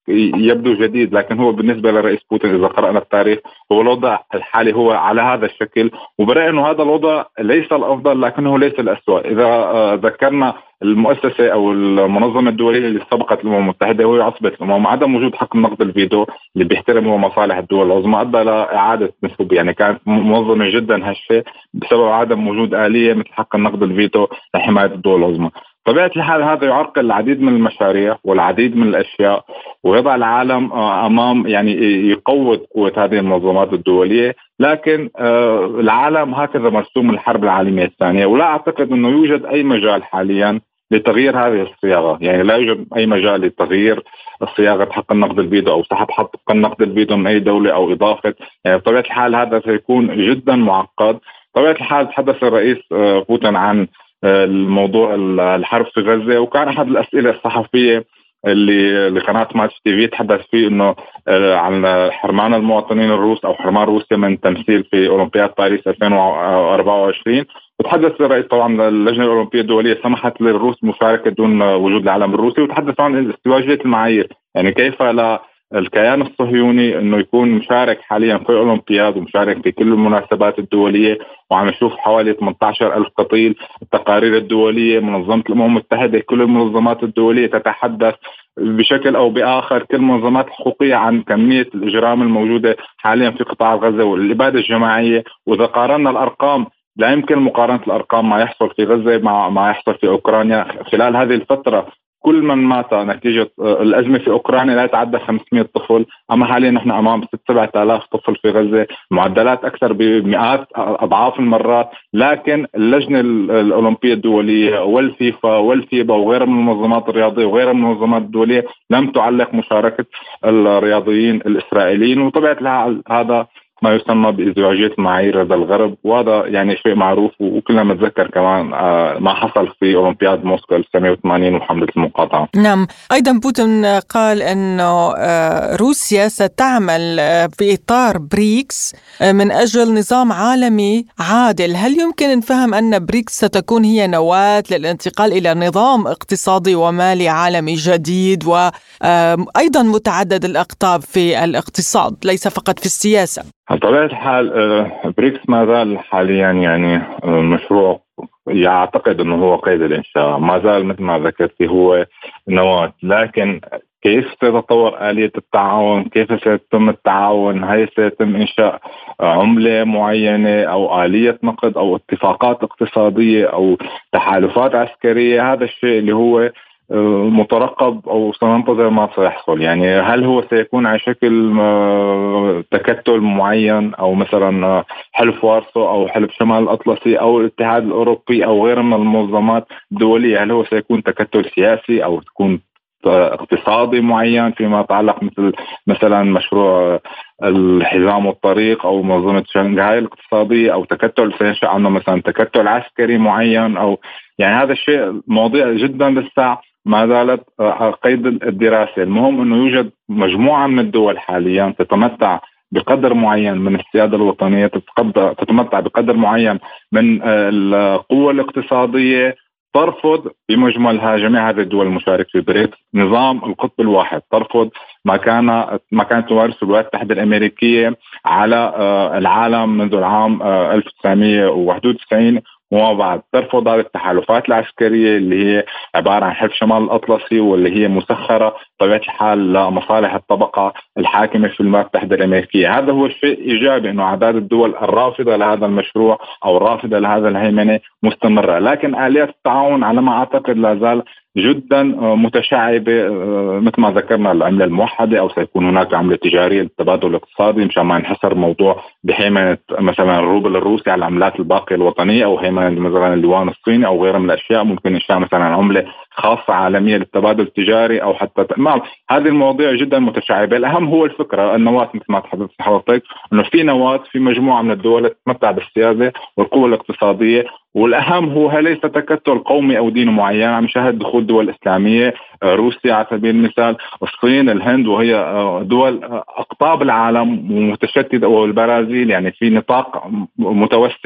يبدو جديد، لكن هو بالنسبة للرئيس بوتين إذا قرأنا التاريخ هو الوضع الحالي هو على هذا الشكل، وبرأي أنه هذا الوضع ليس الأفضل لكنه ليس الأسوأ. إذا ذكرنا المؤسسة أو المنظمة الدولية اللي سبقت الأمم المتحدة وهي عصبة الأمم، عدم وجود حق نقد الفيتو اللي بيحترم هو مصالح الدول العظمى أدى لإعادة نسب، يعني كانت منظمة جدا هشة بسبب عدم وجود آلية مثل حق النقد الفيتو لحماية الدول العظمى. طبيعة الحال هذا يعرقل العديد من المشاريع والعديد من الأشياء، ويضع العالم أمام يعني يقوض قوة هذه المنظمات الدولية. لكن العالم هكذا مرسوم الحرب العالمية الثانية، ولا أعتقد أنه يوجد أي مجال حاليا لتغيير هذه الصياغة. يعني لا يوجد أي مجال لتغيير صياغة حق النقد الفيتو أو سحب حق النقد الفيتو من أي دولة أو إضافة، يعني بطبيعة الحال هذا سيكون جدا معقد. بطبيعة الحال تحدث الرئيس بوتين عن الموضوع الحرب في غزة، وكان أحد الأسئلة الصحفية اللي لقناة ماتش تي في تحدث فيه إنه عن حرمان المواطنين الروس أو حرمان روسيا من تمثيل في أولمبياد باريس ألفين وأربعة وعشرين. وتحدث الرئيس طبعا اللجنة الأولمبية الدولية سمحت للروس مشاركة دون وجود العلم الروسي، وتحدث عن ازدواجية المعايير، يعني كيف لا الكيان الصهيوني انه يكون مشارك حاليا في الاولمبياد ومشارك في كل المناسبات الدوليه، وعم نشوف حوالي ثمانية عشر ألف قتيل. التقارير الدوليه، منظمه الامم المتحده، كل المنظمات الدوليه تتحدث بشكل او باخر، كل المنظمات الحقوقيه عن كميه الاجرام الموجوده حاليا في قطاع غزه والاباده الجماعيه. واذا قارنا الارقام لا يمكن مقارنه الارقام ما يحصل في غزه مع ما يحصل في اوكرانيا. خلال هذه الفتره كل من مات نتيجة الأزمة في أوكرانيا لا يتعدى خمسمائة طفل، أما حاليا نحن أمام ستة سبعة آلاف طفل في غزة، معدلات أكثر بمئات أضعاف المرات. لكن اللجنة الأولمبية الدولية والفيفا والفيبا وغيرها من المنظمات الرياضية وغيرها من المنظمات الدولية لم تعلق مشاركة الرياضيين الإسرائيليين، وطبيعة الحال هذا ما يسمى بازدواجية معايير هذا الغرب، وهذا يعني شيء معروف. وكلنا نتذكر كمان ما حصل في أولمبياد موسكو ألف وتسعمائة وثمانين وحملة المقاطعة. نعم، أيضا بوتين قال أنه روسيا ستعمل في إطار بريكس من أجل نظام عالمي عادل. هل يمكن نفهم أن بريكس ستكون هي نواة للانتقال إلى نظام اقتصادي ومالي عالمي جديد وأيضا متعدد الأقطاب في الاقتصاد ليس فقط في السياسة؟ بطبيعة الحال بريكس ما زال حاليا يعني مشروع يعتقد أنه هو قيد الإنشاء، ما زال مثل ما ذكرت هو نواة. لكن كيف ستتطور آلية التعاون، كيف سيتم التعاون، هل سيتم إنشاء عملة معينة أو آلية نقد أو اتفاقات اقتصادية أو تحالفات عسكرية، هذا الشيء اللي هو مترقب أو سننتظر ما سيحصل. يعني هل هو سيكون على شكل تكتل معين أو مثلا حلف وارسو أو حلف شمال الأطلسي أو الاتحاد الأوروبي أو غيره من المنظمات الدولية، هل هو سيكون تكتل سياسي أو تكون اقتصادي معين فيما يتعلق مثل مثلا مشروع الحزام والطريق أو منظمة شنغهاي الاقتصادية، أو تكتل سينشأ عنه مثلا تكتل عسكري معين، أو يعني هذا الشيء مواضيع جدا لسه ما زالت قيد الدراسة. المهم أنه يوجد مجموعة من الدول حاليا تتمتع بقدر معين من السيادة الوطنية، تتمتع بقدر معين من القوة الاقتصادية، ترفض بمجملها جميع هذه الدول المشاركة في بريكس نظام القطب الواحد، ترفض ما كان ما كانت تمارسه الولايات المتحدة الأمريكية على العالم منذ العام ألف وتسعمائة وواحد وتسعين وما بعد، ترفض هذه التحالفات العسكرية اللي هي عبارة عن حلف شمال الأطلسي واللي هي مسخرة بطبيعة الحال لمصالح الطبقة الحاكمة في الولايات المتحدة الأمريكية. هذا هو الشيء إيجابي، إنه أعداد الدول الرافضة لهذا المشروع أو الرافضة لهذا الهيمنة مستمرة، لكن آليات التعاون على ما أعتقد لا زال جدا متشعبة. مثل ما ذكرنا العملة الموحدة، أو سيكون هناك عملة تجارية للتبادل الاقتصادي مشان ما ينحصر الموضوع بهيمنة مثلا الروبل الروسي على العملات الباقية الوطنية، أو هيمنة مثلا اليوان الصيني أو غيرها من الأشياء. ممكن إنشاء مثلا عملة خاصة عالمية للتبادل التجاري أو حتى تأمال. هذه المواضيع جدا متشعبة. الأهم هو الفكرة، النواة مثل ما تحدثت حضرتك، أنه في نواة في مجموعة من الدول تتمتع بالسيادة والقوة الاقتصادية، والأهم هو ليس تكتل قومي أو ديني معين. عم نشاهد دخول دول إسلامية، روسيا على سبيل المثال، الصين، الهند، وهي دول أقطاب العالم متشتتة، والبرازيل، يعني في نطاق متوسع.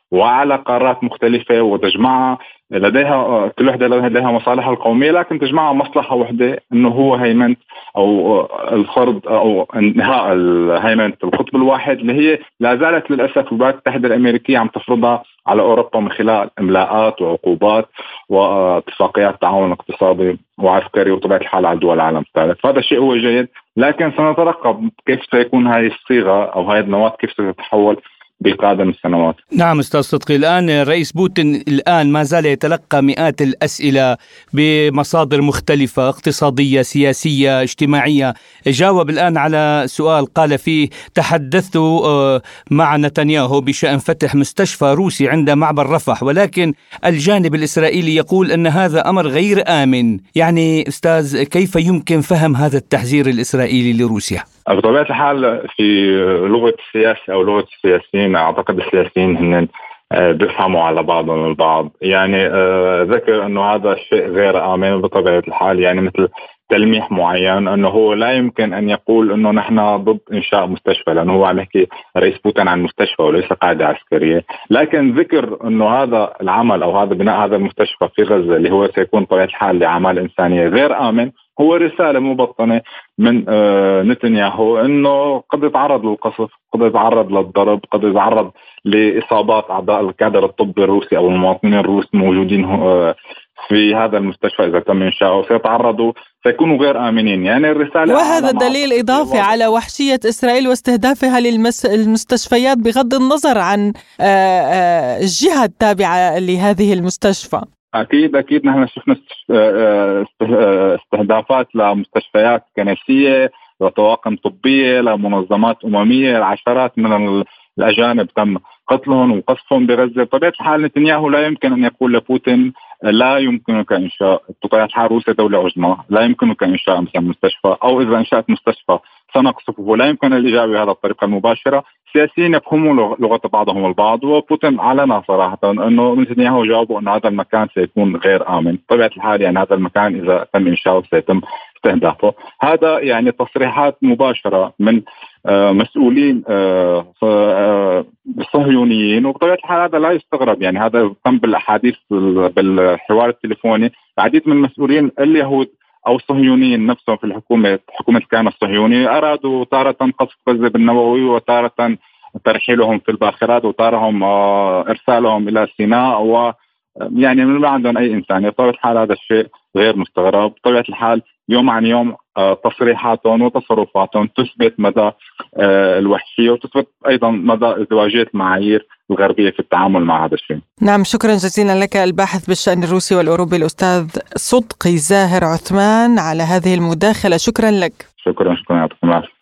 وعلى قارات مختلفة وتجمعها لديها كل وحدة لديها مصالحها القومية، لكن تجمعها مصلحة وحدة إنه هو هيمنة أو الفرض أو انتهاء هيمنة القطب الواحد اللي هي لا زالت للأسف الولايات المتحدة الأمريكية عم تفرضها على أوروبا من خلال إملاءات وعقوبات واتفاقيات تعاون اقتصادي وعسكري وطبيعة الحال على دول العالم الثالث. فهذا الشيء هو جيد، لكن سنترقب كيف سيكون هذه الصيغة أو هذه النواة كيف ستتحول بقادم السنوات. نعم أستاذ صدقي، الآن الرئيس بوتين الآن ما زال يتلقى مئات الأسئلة بمصادر مختلفة اقتصادية سياسية اجتماعية. جاوب الآن على سؤال قال فيه: تحدثت مع نتنياهو بشأن فتح مستشفى روسي عند معبر رفح، ولكن الجانب الإسرائيلي يقول أن هذا أمر غير آمن. يعني أستاذ، كيف يمكن فهم هذا التحذير الإسرائيلي لروسيا؟ بطبيعة الحال في لغة السياسة أو لغة السياسيين، أعتقد السياسيين هن بيفهموا على بعضهم البعض. يعني ذكر أنه هذا الشيء غير آمن بطبيعة الحال، يعني مثل تلميح معين أنه هو لا يمكن أن يقول أنه نحن ضد إنشاء مستشفى، لأنه هو عم يحكي رئيس بوتين عن مستشفى وليس قاعدة عسكرية. لكن ذكر أنه هذا العمل أو هذا بناء هذا المستشفى في غزة اللي هو سيكون بطبيعة الحال لأعمال إنسانية غير آمن هو رسالة مبطنة من نتنياهو أنه قد يتعرض للقصف، قد يتعرض للضرب، قد يتعرض لإصابات أعضاء الكادر الطبي الروسي أو المواطنين الروس موجودين في هذا المستشفى إذا تم إنشاؤه سيتعرضوا سيكونوا غير آمنين. يعني الرسالة، وهذا دليل إضافي على وحشية إسرائيل واستهدافها للمستشفيات بغض النظر عن الجهة التابعة لهذه المستشفى. أكيد أكيد نحن شفنا استهدافات لمستشفيات كنسية وطواقم طبية لمنظمات أممية، العشرات من الأجانب تم قتلهم وقصفهم بغزة. بطبيعة الحال نتنياهو لا يمكن أن يقول لبوتين لا يمكنك إنشاء، بطبيعة الحال روسيا دولة عظمى لا يمكنك إنشاء مثلا مستشفى، أو إذا أنشأت مستشفى سنقصفه. لا يمكن الإجابة بهذه الطريقة المباشرة. سياسيين يفهموا لغة بعضهم البعض، وبوتين أعلن صراحة أنه نتنياهو جاوبه أن هذا المكان سيكون غير آمن. بطبيعة الحال يعني هذا المكان إذا تم إنشاؤه سيتم استهدافه. هذا يعني تصريحات مباشرة من مسؤولين صهيونيين، وبطبيعة الحال هذا لا يستغرب. يعني هذا تم بالأحاديث بالحوار التليفوني العديد من المسؤولين اليهود أو الصهيونيين نفسهم في الحكومة حكومة الكيان الصهيوني أرادوا تارة قصف غزة بالنووي وتارة ترحيلهم في الباخرات وتارهم إرسالهم إلى سيناء، و يعني ما عندهم أي إنسانية. بطبيعة الحال هذا الشيء غير مستغرب. بطبيعة الحال يوم عن يوم تصريحاتهم وتصرفاتهم تثبت مدى الوحشية وتثبت أيضا مدى ازدواجية المعايير الغربية في التعامل مع هذا الشيء. نعم، شكرا جزيلا لك الباحث بالشأن الروسي والأوروبي الأستاذ صدقي زاهر عثمان على هذه المداخلة. شكرا لك. شكرا شكرا يعطيكم العافية.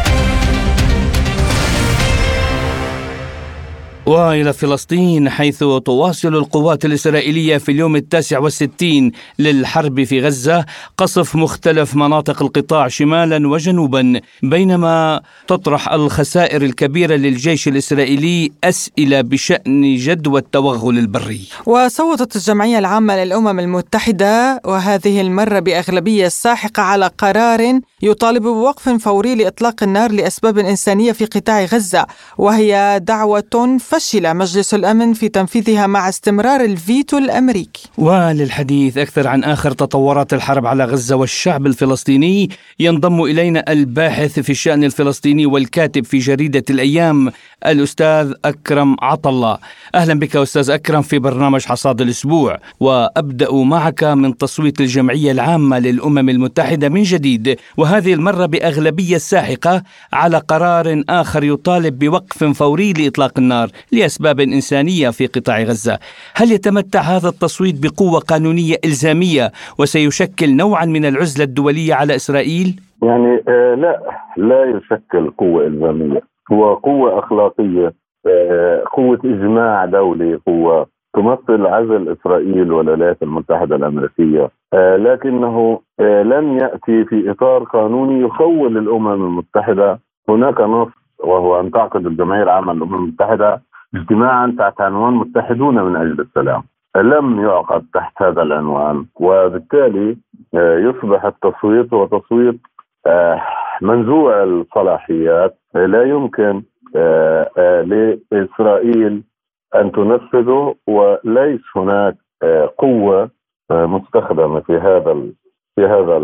وإلى فلسطين، حيث تواصل القوات الإسرائيلية في اليوم التاسع والستين للحرب في غزة قصف مختلف مناطق القطاع شمالا وجنوبا، بينما تطرح الخسائر الكبيرة للجيش الإسرائيلي أسئلة بشأن جدوى التوغل البري. وصوتت الجمعية العامة للأمم المتحدة وهذه المرة بأغلبية ساحقة على قرار يطالب بوقف فوري لإطلاق النار لأسباب إنسانية في قطاع غزة، وهي دعوة فشل مجلس الأمن في تنفيذها مع استمرار الفيتو الأمريكي. وللحديث أكثر عن آخر تطورات الحرب على غزة والشعب الفلسطيني ينضم إلينا الباحث في الشأن الفلسطيني والكاتب في جريدة الأيام الأستاذ أكرم عطلة. أهلا بك أستاذ أكرم في برنامج حصاد الأسبوع، وأبدأ معك من تصويت الجمعية العامة للأمم المتحدة من جديد، وهذه المرة بأغلبية ساحقة على قرار آخر يطالب بوقف فوري لإطلاق النار لأسباب إنسانية في قطاع غزة. هل يتمتع هذا التصويت بقوة قانونية إلزامية وسيشكل نوعا من العزلة الدولية على إسرائيل؟ يعني آه لا لا يشكل قوة إلزامية، هو قوة أخلاقية، آه قوة إجماع دولي، قوة تمثل عزل إسرائيل والولايات المتحدة الأمريكية، آه لكنه آه لم يأتي في إطار قانوني يخول الأمم المتحدة. هناك نص وهو أن تعقد الجمعية العامة للأمم المتحدة اجتماعا تحت عنوان متحدون من أجل السلام، لم يعقد تحت هذا العنوان، وبالتالي يصبح التصويت هو تصويت منزوع الصلاحيات. لا يمكن لإسرائيل أن تنفذه، وليس هناك قوة مستخدمة في هذا في هذا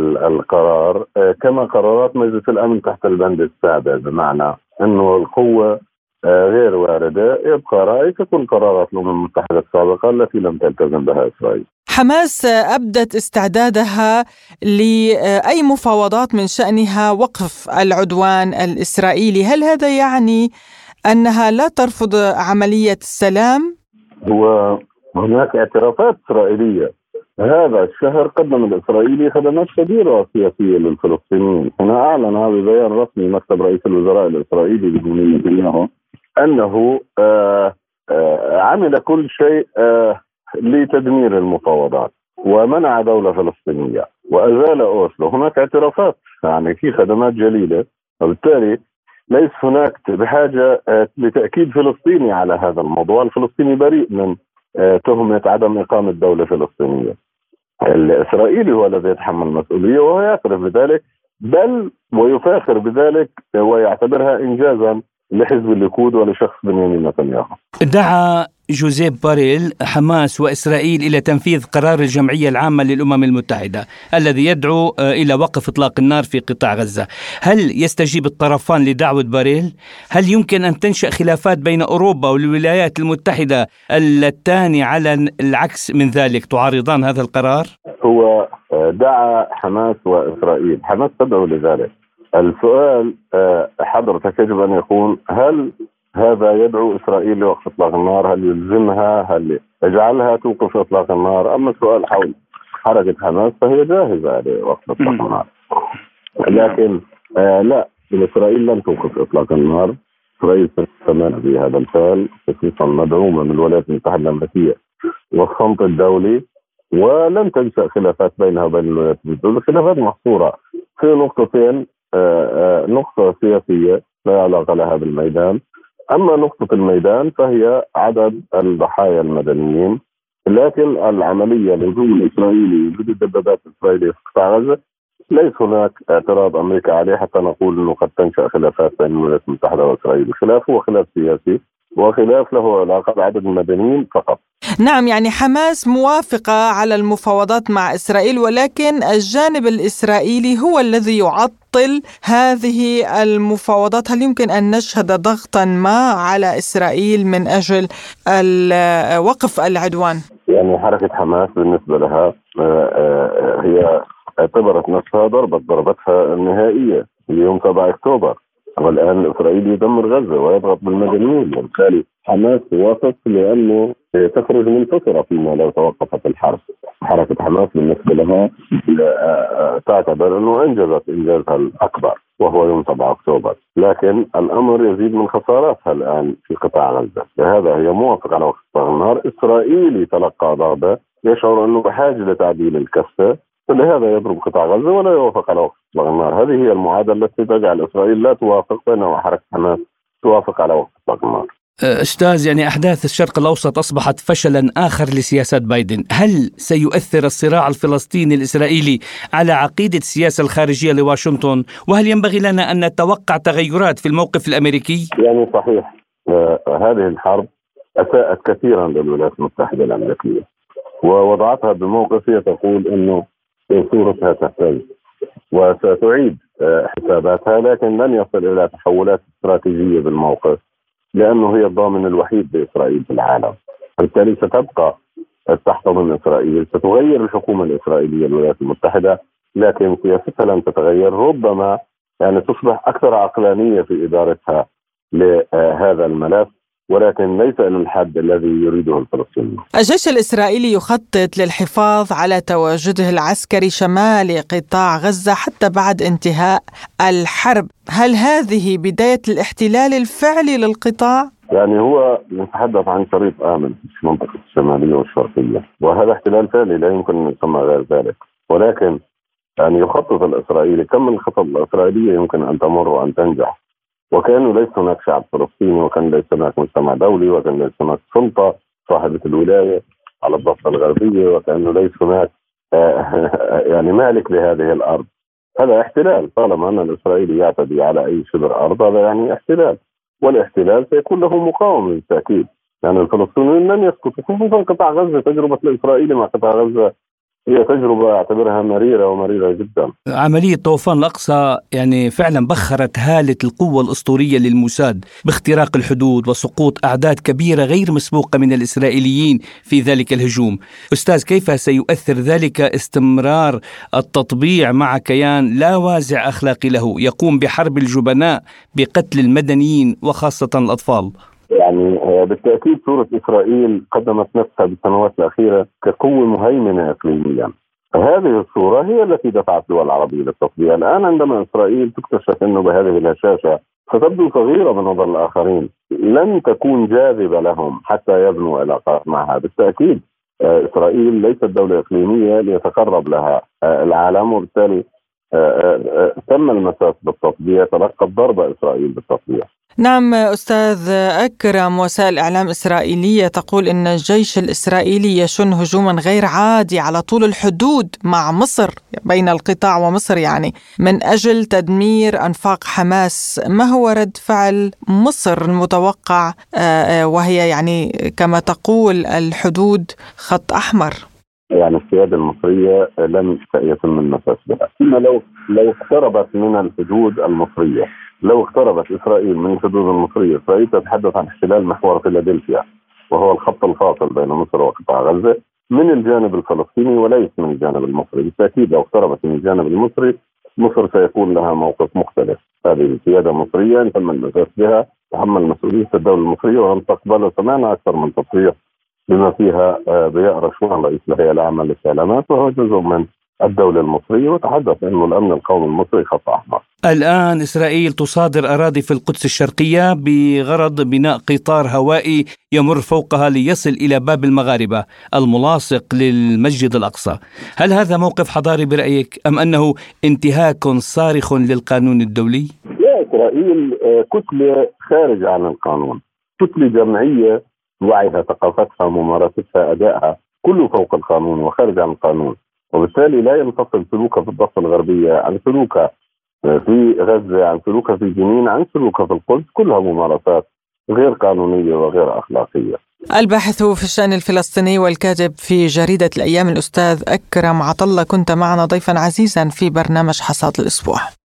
القرار كما قرارات مجلس الأمن تحت البند السابع، بمعنى أنه القوة غير واردة. يبقى رأي تكون قرارات الأمم المتحدة السابقة التي لم تلتزم بها إسرائيل. حماس أبدت استعدادها لأي مفاوضات من شأنها وقف العدوان الإسرائيلي. هل هذا يعني أنها لا ترفض عملية السلام؟ هو هناك اعترافات إسرائيلية. هذا الشهر قدم الإسرائيلي خدمات كبيرة سياسية للفلسطينيين. هنا أعلن هذا بيان رسمي مكتب رئيس الوزراء الإسرائيلي بنيامين نتنياهو أنه آآ آآ عمل كل شيء لتدمير المفاوضات ومنع دولة فلسطينية وأزال أوسلو. هناك اعترافات، يعني في خدمات جليلة، وبالتالي ليس هناك بحاجة لتأكيد فلسطيني على هذا الموضوع. الفلسطيني بريء من تهمة عدم إقامة دولة فلسطينية. الإسرائيلي هو الذي يتحمل المسؤولية وهو يعترف بذلك، بل ويفاخر بذلك ويعتبرها إنجازا لحزب الليكود ولشخص بنيامين نتنياهو. دعا جوزيف باريل حماس وإسرائيل إلى تنفيذ قرار الجمعية العامة للأمم المتحدة الذي يدعو إلى وقف إطلاق النار في قطاع غزة. هل يستجيب الطرفان لدعوة باريل؟ هل يمكن أن تنشأ خلافات بين أوروبا والولايات المتحدة اللتان على العكس من ذلك تعارضان هذا القرار؟ هو دعا حماس وإسرائيل. حماس تدعو لذلك. السؤال حضرتك يجب أن يكون هل هذا يدعو إسرائيل لوقف إطلاق النار؟ هل يلزمها؟ هل يجعلها توقف إطلاق النار؟ أما السؤال حول حركة حماس فهي جاهزة لوقف إطلاق النار، لكن آه لا، إسرائيل لن توقف إطلاق النار. إسرائيل تستمر بهذا الفعل، خصوصا مدعومة من الولايات المتحدة الأمريكية والصمت الدولي، ولن تنشأ خلافات بينها وبين الولايات المتحدة. الخلافات محصورة في نقطتين، آه آه نقطة سياسية لا علاقة لها بالميدان. أما نقطة الميدان فهي عدد الضحايا المدنيين، لكن العملية الهجوم الإسرائيلي وجود الدبابات الإسرائيلية في قطاع غزة ليس هناك اعتراض أمريكا عليه حتى نقول أنه قد تنشأ خلافات بين الولايات المتحدة وإسرائيل. الخلاف هو خلاف سياسي وخلاف له علاقة بعدد المدنيين فقط. نعم، يعني حماس موافقة على المفاوضات مع إسرائيل، ولكن الجانب الإسرائيلي هو الذي يعطل هذه المفاوضات. هل يمكن أن نشهد ضغطا ما على إسرائيل من أجل وقف العدوان؟ يعني حركة حماس بالنسبة لها هي اعتبرت نفسها ضربت ضربتها النهائية اليوم سبعة أكتوبر، والآن إسرائيل يدمر غزة ويضغط بالمدنيين، وبالتالي حماس وافق لأنه تخرج منتصرة فيما لو توقفت الحرب. حركة حماس بالنسبة لها تعتبر أنه أنجزت إنجازها الأكبر وهو يوم سبعة أكتوبر، لكن الأمر يزيد من خساراتها الآن في قطاع غزة. لهذا هي موافقة على وقف إطلاق النار. إسرائيلي تلقى ضربة يشعر أنه بحاجة لتعديل الكفة، فلهذا يضرب قطاع غزة ولا يوافق على وقف إطلاق النار. هذه هي المعادلة التي تجعل إسرائيل لا توافق، بينما حركة حماس توافق على وقف إطلاق النار. أستاذ، يعني أحداث الشرق الأوسط أصبحت فشلا آخر لسياسات بايدن. هل سيؤثر الصراع الفلسطيني الإسرائيلي على عقيدة السياسة الخارجية لواشنطن؟ وهل ينبغي لنا أن نتوقع تغيرات في الموقف الأمريكي؟ يعني صحيح، آه هذه الحرب أساءت كثيرا للولايات المتحدة الأمريكية ووضعتها بموقف تقول أنه صورتها تهتز وستعيد آه حساباتها، لكن لن يصل إلى تحولات استراتيجية بالموقف لأنه هي الضامن الوحيد لإسرائيل في العالم. بالتالي ستبقى تحتضن إسرائيل، ستغير الحكومة الإسرائيلية الولايات المتحدة، لكن سياستها لن تتغير. ربما يعني تصبح أكثر عقلانية في إدارتها لهذا الملف، ولكن ليس إلى الحد الذي يريده الفلسطينيين. الجيش الإسرائيلي يخطط للحفاظ على تواجده العسكري شمال قطاع غزة حتى بعد انتهاء الحرب. هل هذه بداية الاحتلال الفعلي للقطاع؟ يعني هو يتحدث عن شريط آمن في المنطقة الشمالية والشرقية، وهذا احتلال فعلي لا يمكن أن يسمى غير ذلك. ولكن يعني يخطط الإسرائيلي، كم من الخطط الإسرائيلية يمكن أن تمر وأن تنجح، وكانوا ليس هناك شعب فلسطيني، وكان ليس هناك مجتمع دولي، وكان ليس هناك سلطة صاحبة الولاية على الضفة الغربية، وكانه ليس هناك يعني مالك لهذه الأرض. هذا احتلال. طالما أن الإسرائيلي يعتدي على أي شبر أرض هذا يعني احتلال، والاحتلال سيكون له مقاومة بالتأكيد. يعني الفلسطينيين لن يسكتوا، خصوصا قطاع غزة. تجربة الإسرائيلي مع قطاع غزة هي تجربة أعتبرها مريرة ومريرة جدا. عملية طوفان الأقصى يعني فعلا بخرت هالة القوة الأسطورية للموساد باختراق الحدود وسقوط أعداد كبيرة غير مسبوقة من الإسرائيليين في ذلك الهجوم. أستاذ، كيف سيؤثر ذلك استمرار التطبيع مع كيان لا وازع أخلاقي له يقوم بحرب الجبناء بقتل المدنيين وخاصة الأطفال؟ يعني بالتأكيد صورة إسرائيل قدمت نفسها بالسنوات الأخيرة كقوة مهيمنة إقليميا. هذه الصورة هي التي دفعت الدول العربية للتطبيع. الآن عندما إسرائيل تكتشف أنه بهذه الهشاشة ستبدو صغيرة بنظر الآخرين، لن تكون جاذبة لهم حتى يبنوا علاقات معها. بالتأكيد إسرائيل ليست دولة إقليمية ليتقرب لها العالم، وبالتالي تم المساس بالتطبيع، تلقت ضربة إسرائيل بالتطبيع. نعم أستاذ أكرم، وسائل إعلام إسرائيلية تقول إن الجيش الإسرائيلي يشن هجوما غير عادي على طول الحدود مع مصر، بين القطاع ومصر يعني، من أجل تدمير أنفاق حماس. ما هو رد فعل مصر المتوقع وهي يعني كما تقول الحدود خط أحمر؟ يعني السيادة المصرية لم يتم المساس بها. لو لو اقتربت من الحدود المصرية، لو اقتربت إسرائيل من الحدود المصرية، إسرائيل تتحدث عن احتلال محور فيلادلفيا، وهو الخط الفاصل بين مصر وقطاع غزة، من الجانب الفلسطيني وليس من الجانب المصري. بالتأكيد لو اقتربت من الجانب المصري، مصر سيكون لها موقف مختلف. هذه سيادة مصرية تم المساس بها، تحمل مسؤولية الدولة المصرية ولم تقبل. وسمعنا أكثر من تصريح بما فيها ضياء رشوان رئيس الهيئة العامة للإعلامات، وهو جزء من الدولة المصرية، وتحدث أنه الأمن القومي المصري خط أحمر. الآن إسرائيل تصادر أراضي في القدس الشرقية بغرض بناء قطار هوائي يمر فوقها ليصل إلى باب المغاربة الملاصق للمسجد الأقصى. هل هذا موقف حضاري برأيك، أم أنه انتهاك صارخ للقانون الدولي؟ لا، إسرائيل كتلة خارج عن القانون، كتلة جمعية وعيها، ثقافتها، ممارستها، أدائها كله فوق القانون وخارج عن القانون، وبالتالي لا ينفصل سلوكها في الضفة الغربية عن سلوكها في غزة، عن سلوكها في جنين، عن سلوكها في القدس. كلها ممارسات غير قانونية وغير أخلاقية. الباحث في الشأن الفلسطيني والكاتب في جريدة الأيام الأستاذ أكرم عطلة، كنت معنا ضيفا عزيزا في برنامج حصاد الأسبوع.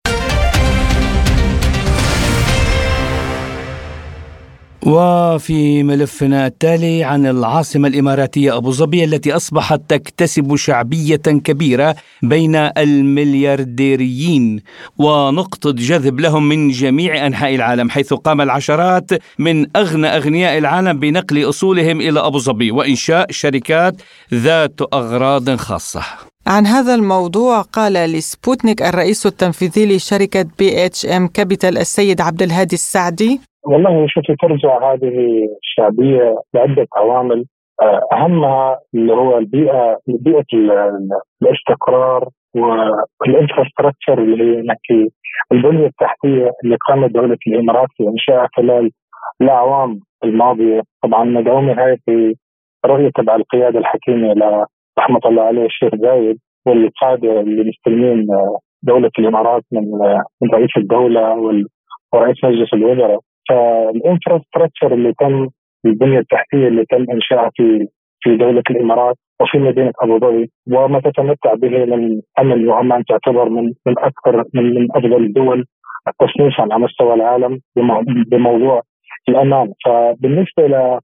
وفي ملفنا التالي عن العاصمة الإماراتية أبو ظبي التي أصبحت تكتسب شعبية كبيرة بين المليارديريين ونقطة جذب لهم من جميع أنحاء العالم، حيث قام العشرات من أغنى أغنياء العالم بنقل أصولهم إلى أبو ظبي وإنشاء شركات ذات أغراض خاصة. عن هذا الموضوع قال لسبوتنيك الرئيس التنفيذي لشركة بي اتش ام كابيتال السيد عبد الهادي السعدي: والله شوفي، ترجع هذه الشعبية لعدة عوامل، أهمها اللي هو البيئة بيئة الاستقرار والانفراستراكشر اللي هي نحكي البنية التحتية اللي قامت دولة الإمارات في إنشائها خلال الأعوام الماضية. طبعا مدعومة هاي في رؤية تبع القيادة الحكيمة ل رحمة الله عليه الشيخ زايد والقادة اللي مستلمين دولة الإمارات من من رئيس الدولة ورئيس مجلس الوزراء. فالانفراستراكشر اللي تم، البنية التحتية اللي تم إنشائها في في دولة الإمارات وفي مدينة أبو ظبي، وما تتمتع به من أمن، وعمان تعتبر من من أكثر من من أفضل الدول تصنيفا على مستوى العالم بموضوع الأمان. فبالنسبة ل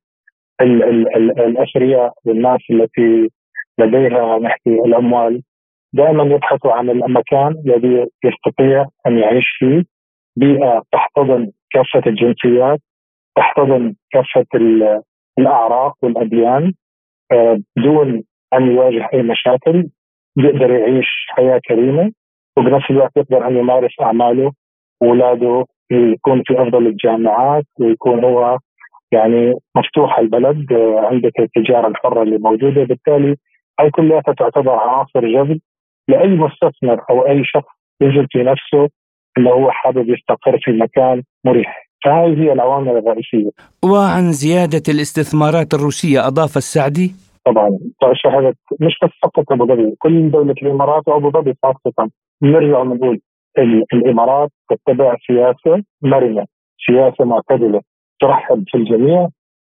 الأثرياء والناس التي لديها نحكي الأموال، دائما يبحثوا عن المكان الذي يستطيع أن يعيش فيه بيئة تحتضن كافة الجنسيات، تحتضن كافة الأعراق والأديان بدون أن يواجه أي مشاكل، يقدر يعيش حياة كريمة، وبنفس الوقت يقدر أن يمارس أعماله، وأولاده يكون في أفضل الجامعات، ويكون هو يعني مفتوح البلد، عندك التجارة الحرة اللي موجودة. بالتالي هاي كلها تعتبر عناصر جذب لأي مستثمر أو أي شخص يجد في نفسه إنه هو حابب يستقر في مكان مريح. فهذه هي العوامل الرئيسية. وعن زيادة الاستثمارات الروسية أضاف السعدي: طبعا شهدت مش بس فقط أبو ظبي، كل دولة الإمارات وأبو ظبي خاصة. نرجع ونقول الإمارات تتبع سياسة مرنة، سياسة معتدلة، ترحب في الجميع،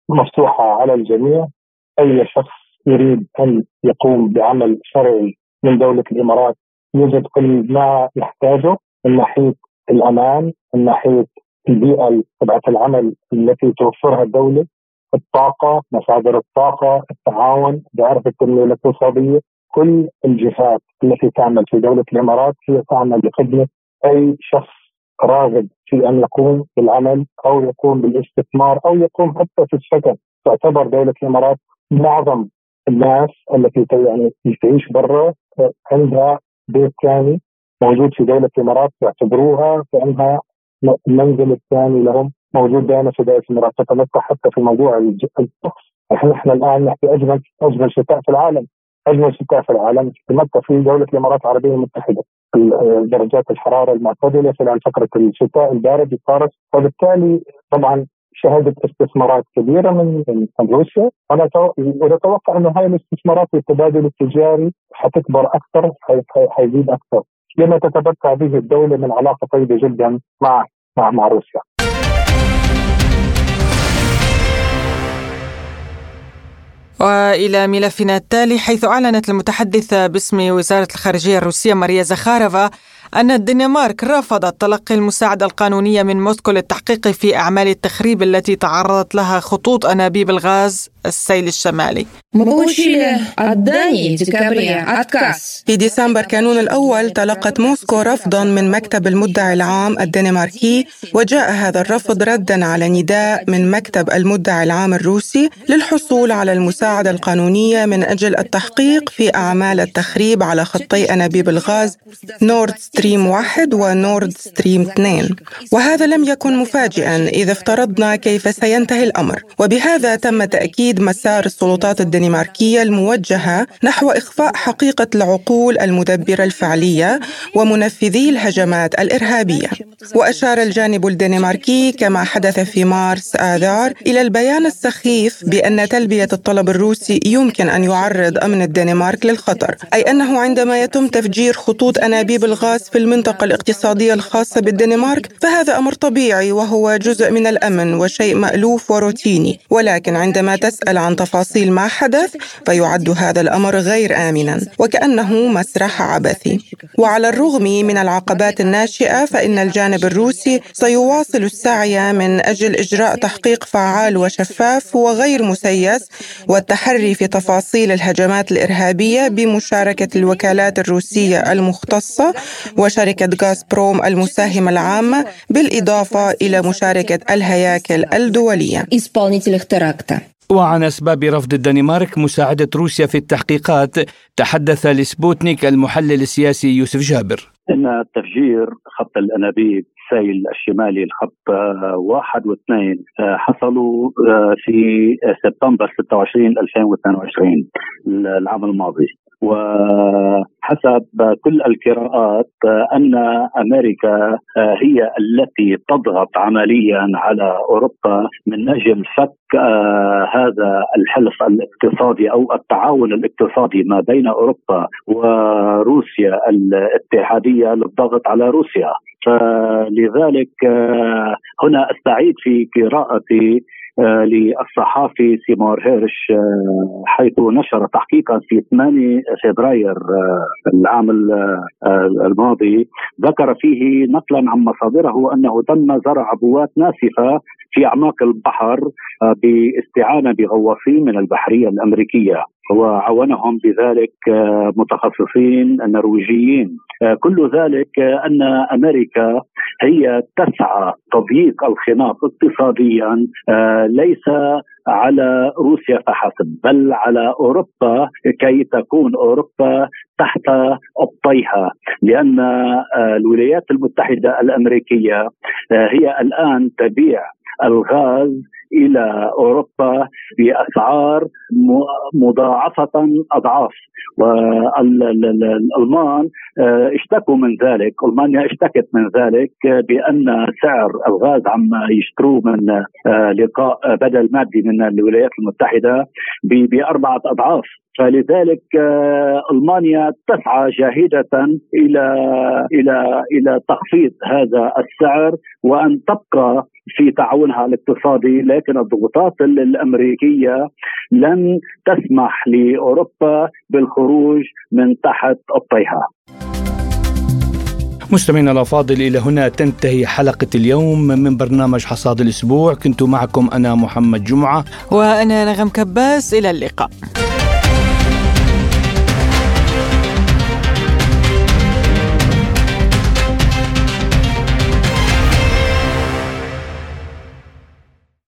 مفتوحة على الجميع. أي شخص يريد أن يقوم بعمل شرعي من دولة الإمارات يوجد كل ما يحتاجه من ناحية الأمان، من ناحية البيئة تبعة العمل التي توفرها الدولة، الطاقة، مصادر الطاقة، التعاون، دائرة التنمية الاقتصادية. كل الجهات التي تعمل في دولة الإمارات هي تعمل لخدمة أي شخص راغب في أن يقوم بالعمل أو يقوم بالاستثمار أو يقوم حتى في السكن. تعتبر دولة الإمارات معظم الناس التي يعني تعيش برا عندها بيت ثاني موجود في دولة الإمارات، يعتبروها كأنها المنزل الثاني لهم موجود دائما في دولة الإمارات. تتمتع حتى في موضوع الطقس. نحن الآن نحكي أجمل أجمل شتاء في العالم، أجمل شتاء في العالم تتمتع في دولة الإمارات العربية المتحدة. درجات الحرارة المعتدلة في فترة الشتاء البارد يقارس، وبالتالي طبعا شهدت استثمارات كبيرة من من روسيا. أنا أتوقع أن هاي الاستثمارات والتبادل التجاري حتكبر أكثر، حيزيد أكثر لما تتمتع به الدولة من علاقة طيبة جدا مع مع مع روسيا. وإلى ملفنا التالي، حيث أعلنت المتحدثة باسم وزارة الخارجية الروسية ماريا زخارفا أن الدنمارك رفضت تلقي المساعدة القانونية من موسكو للتحقيق في أعمال التخريب التي تعرضت لها خطوط أنابيب الغاز السيل الشمالي. في ديسمبر كانون الأول تلقت موسكو رفضا من مكتب المدعي العام الدنماركي، وجاء هذا الرفض ردا على نداء من مكتب المدعي العام الروسي للحصول على المساعدة القانونية من أجل التحقيق في أعمال التخريب على خطي أنابيب الغاز نورد ستريم واحد ونورد ستريم اثنين. وهذا لم يكن مفاجئا إذا افترضنا كيف سينتهي الأمر، وبهذا تم تأكيد مسار السلطات الدنماركية الموجهة نحو إخفاء حقيقة العقول المدبرة الفعلية ومنفذي الهجمات الإرهابية. وأشار الجانب الدنماركي كما حدث في مارس آذار إلى البيان السخيف بأن تلبية الطلب الروسي يمكن أن يعرض أمن الدنمارك للخطر، أي أنه عندما يتم تفجير خطوط أنابيب الغاز في المنطقة الاقتصادية الخاصة بالدنمارك فهذا أمر طبيعي وهو جزء من الأمن وشيء مألوف وروتيني، ولكن عندما تسأل عن تفاصيل ما حدث فيعد هذا الأمر غير آمنا وكأنه مسرح عبثي. وعلى الرغم من العقبات الناشئة فإن الجانب الروسي سيواصل السعي من أجل إجراء تحقيق فعال وشفاف وغير مسيس والتحري في تفاصيل الهجمات الإرهابية بمشاركة الوكالات الروسية المختصة وشركة غازبروم المساهمة العامة، بالإضافة إلى مشاركة الهياكل الدولية. وعن أسباب رفض الدنمارك مساعدة روسيا في التحقيقات تحدث لسبوتنيك المحلل السياسي يوسف جابر. إن تفجير خط الأنابيب السيل الشمالي الخط واحد واثنين حصلوا في سبتمبر ستة وعشرين ألفين واثنين وعشرين العام الماضي، وحسب كل القراءات أن أمريكا هي التي تضغط عمليا على أوروبا من أجل فك هذا الحلف الاقتصادي أو التعاون الاقتصادي ما بين أوروبا وروسيا الاتحادية للضغط على روسيا. فلذلك هنا أستعيد في قراءتي للصحافي سيمور هيرش حيث نشر تحقيقا في ثمانية فبراير العام الماضي ذكر فيه نقلا عن مصادره أنه تم زرع عبوات ناسفة في أعماق البحر باستعانة بغواصين من البحرية الأمريكية، وعاونهم بذلك متخصصين نرويجيين. كل ذلك أن أمريكا هي تسعى تضييق الخناق اقتصاديا ليس على روسيا فحسب بل على أوروبا كي تكون أوروبا تحت أبطيها، لأن الولايات المتحدة الأمريكية هي الآن تبيع الغاز إلى أوروبا بأسعار مضاعفة أضعاف، والألمان اشتكوا من ذلك، ألمانيا اشتكت من ذلك بأن سعر الغاز عم يشتروه من لقاء بدل مادي من الولايات المتحدة بأربعة أضعاف. فلذلك ألمانيا تسعى جاهدة إلى إلى إلى تخفيض هذا السعر وأن تبقى في تعاونها الاقتصادي، ولكن الضغوطات الأمريكية لن تسمح لأوروبا بالخروج من تحت الطيها. مستمعينا الأفاضل، إلى هنا تنتهي حلقة اليوم من برنامج حصاد الأسبوع. كنت معكم أنا محمد جمعة وأنا نغم كباس. إلى اللقاء.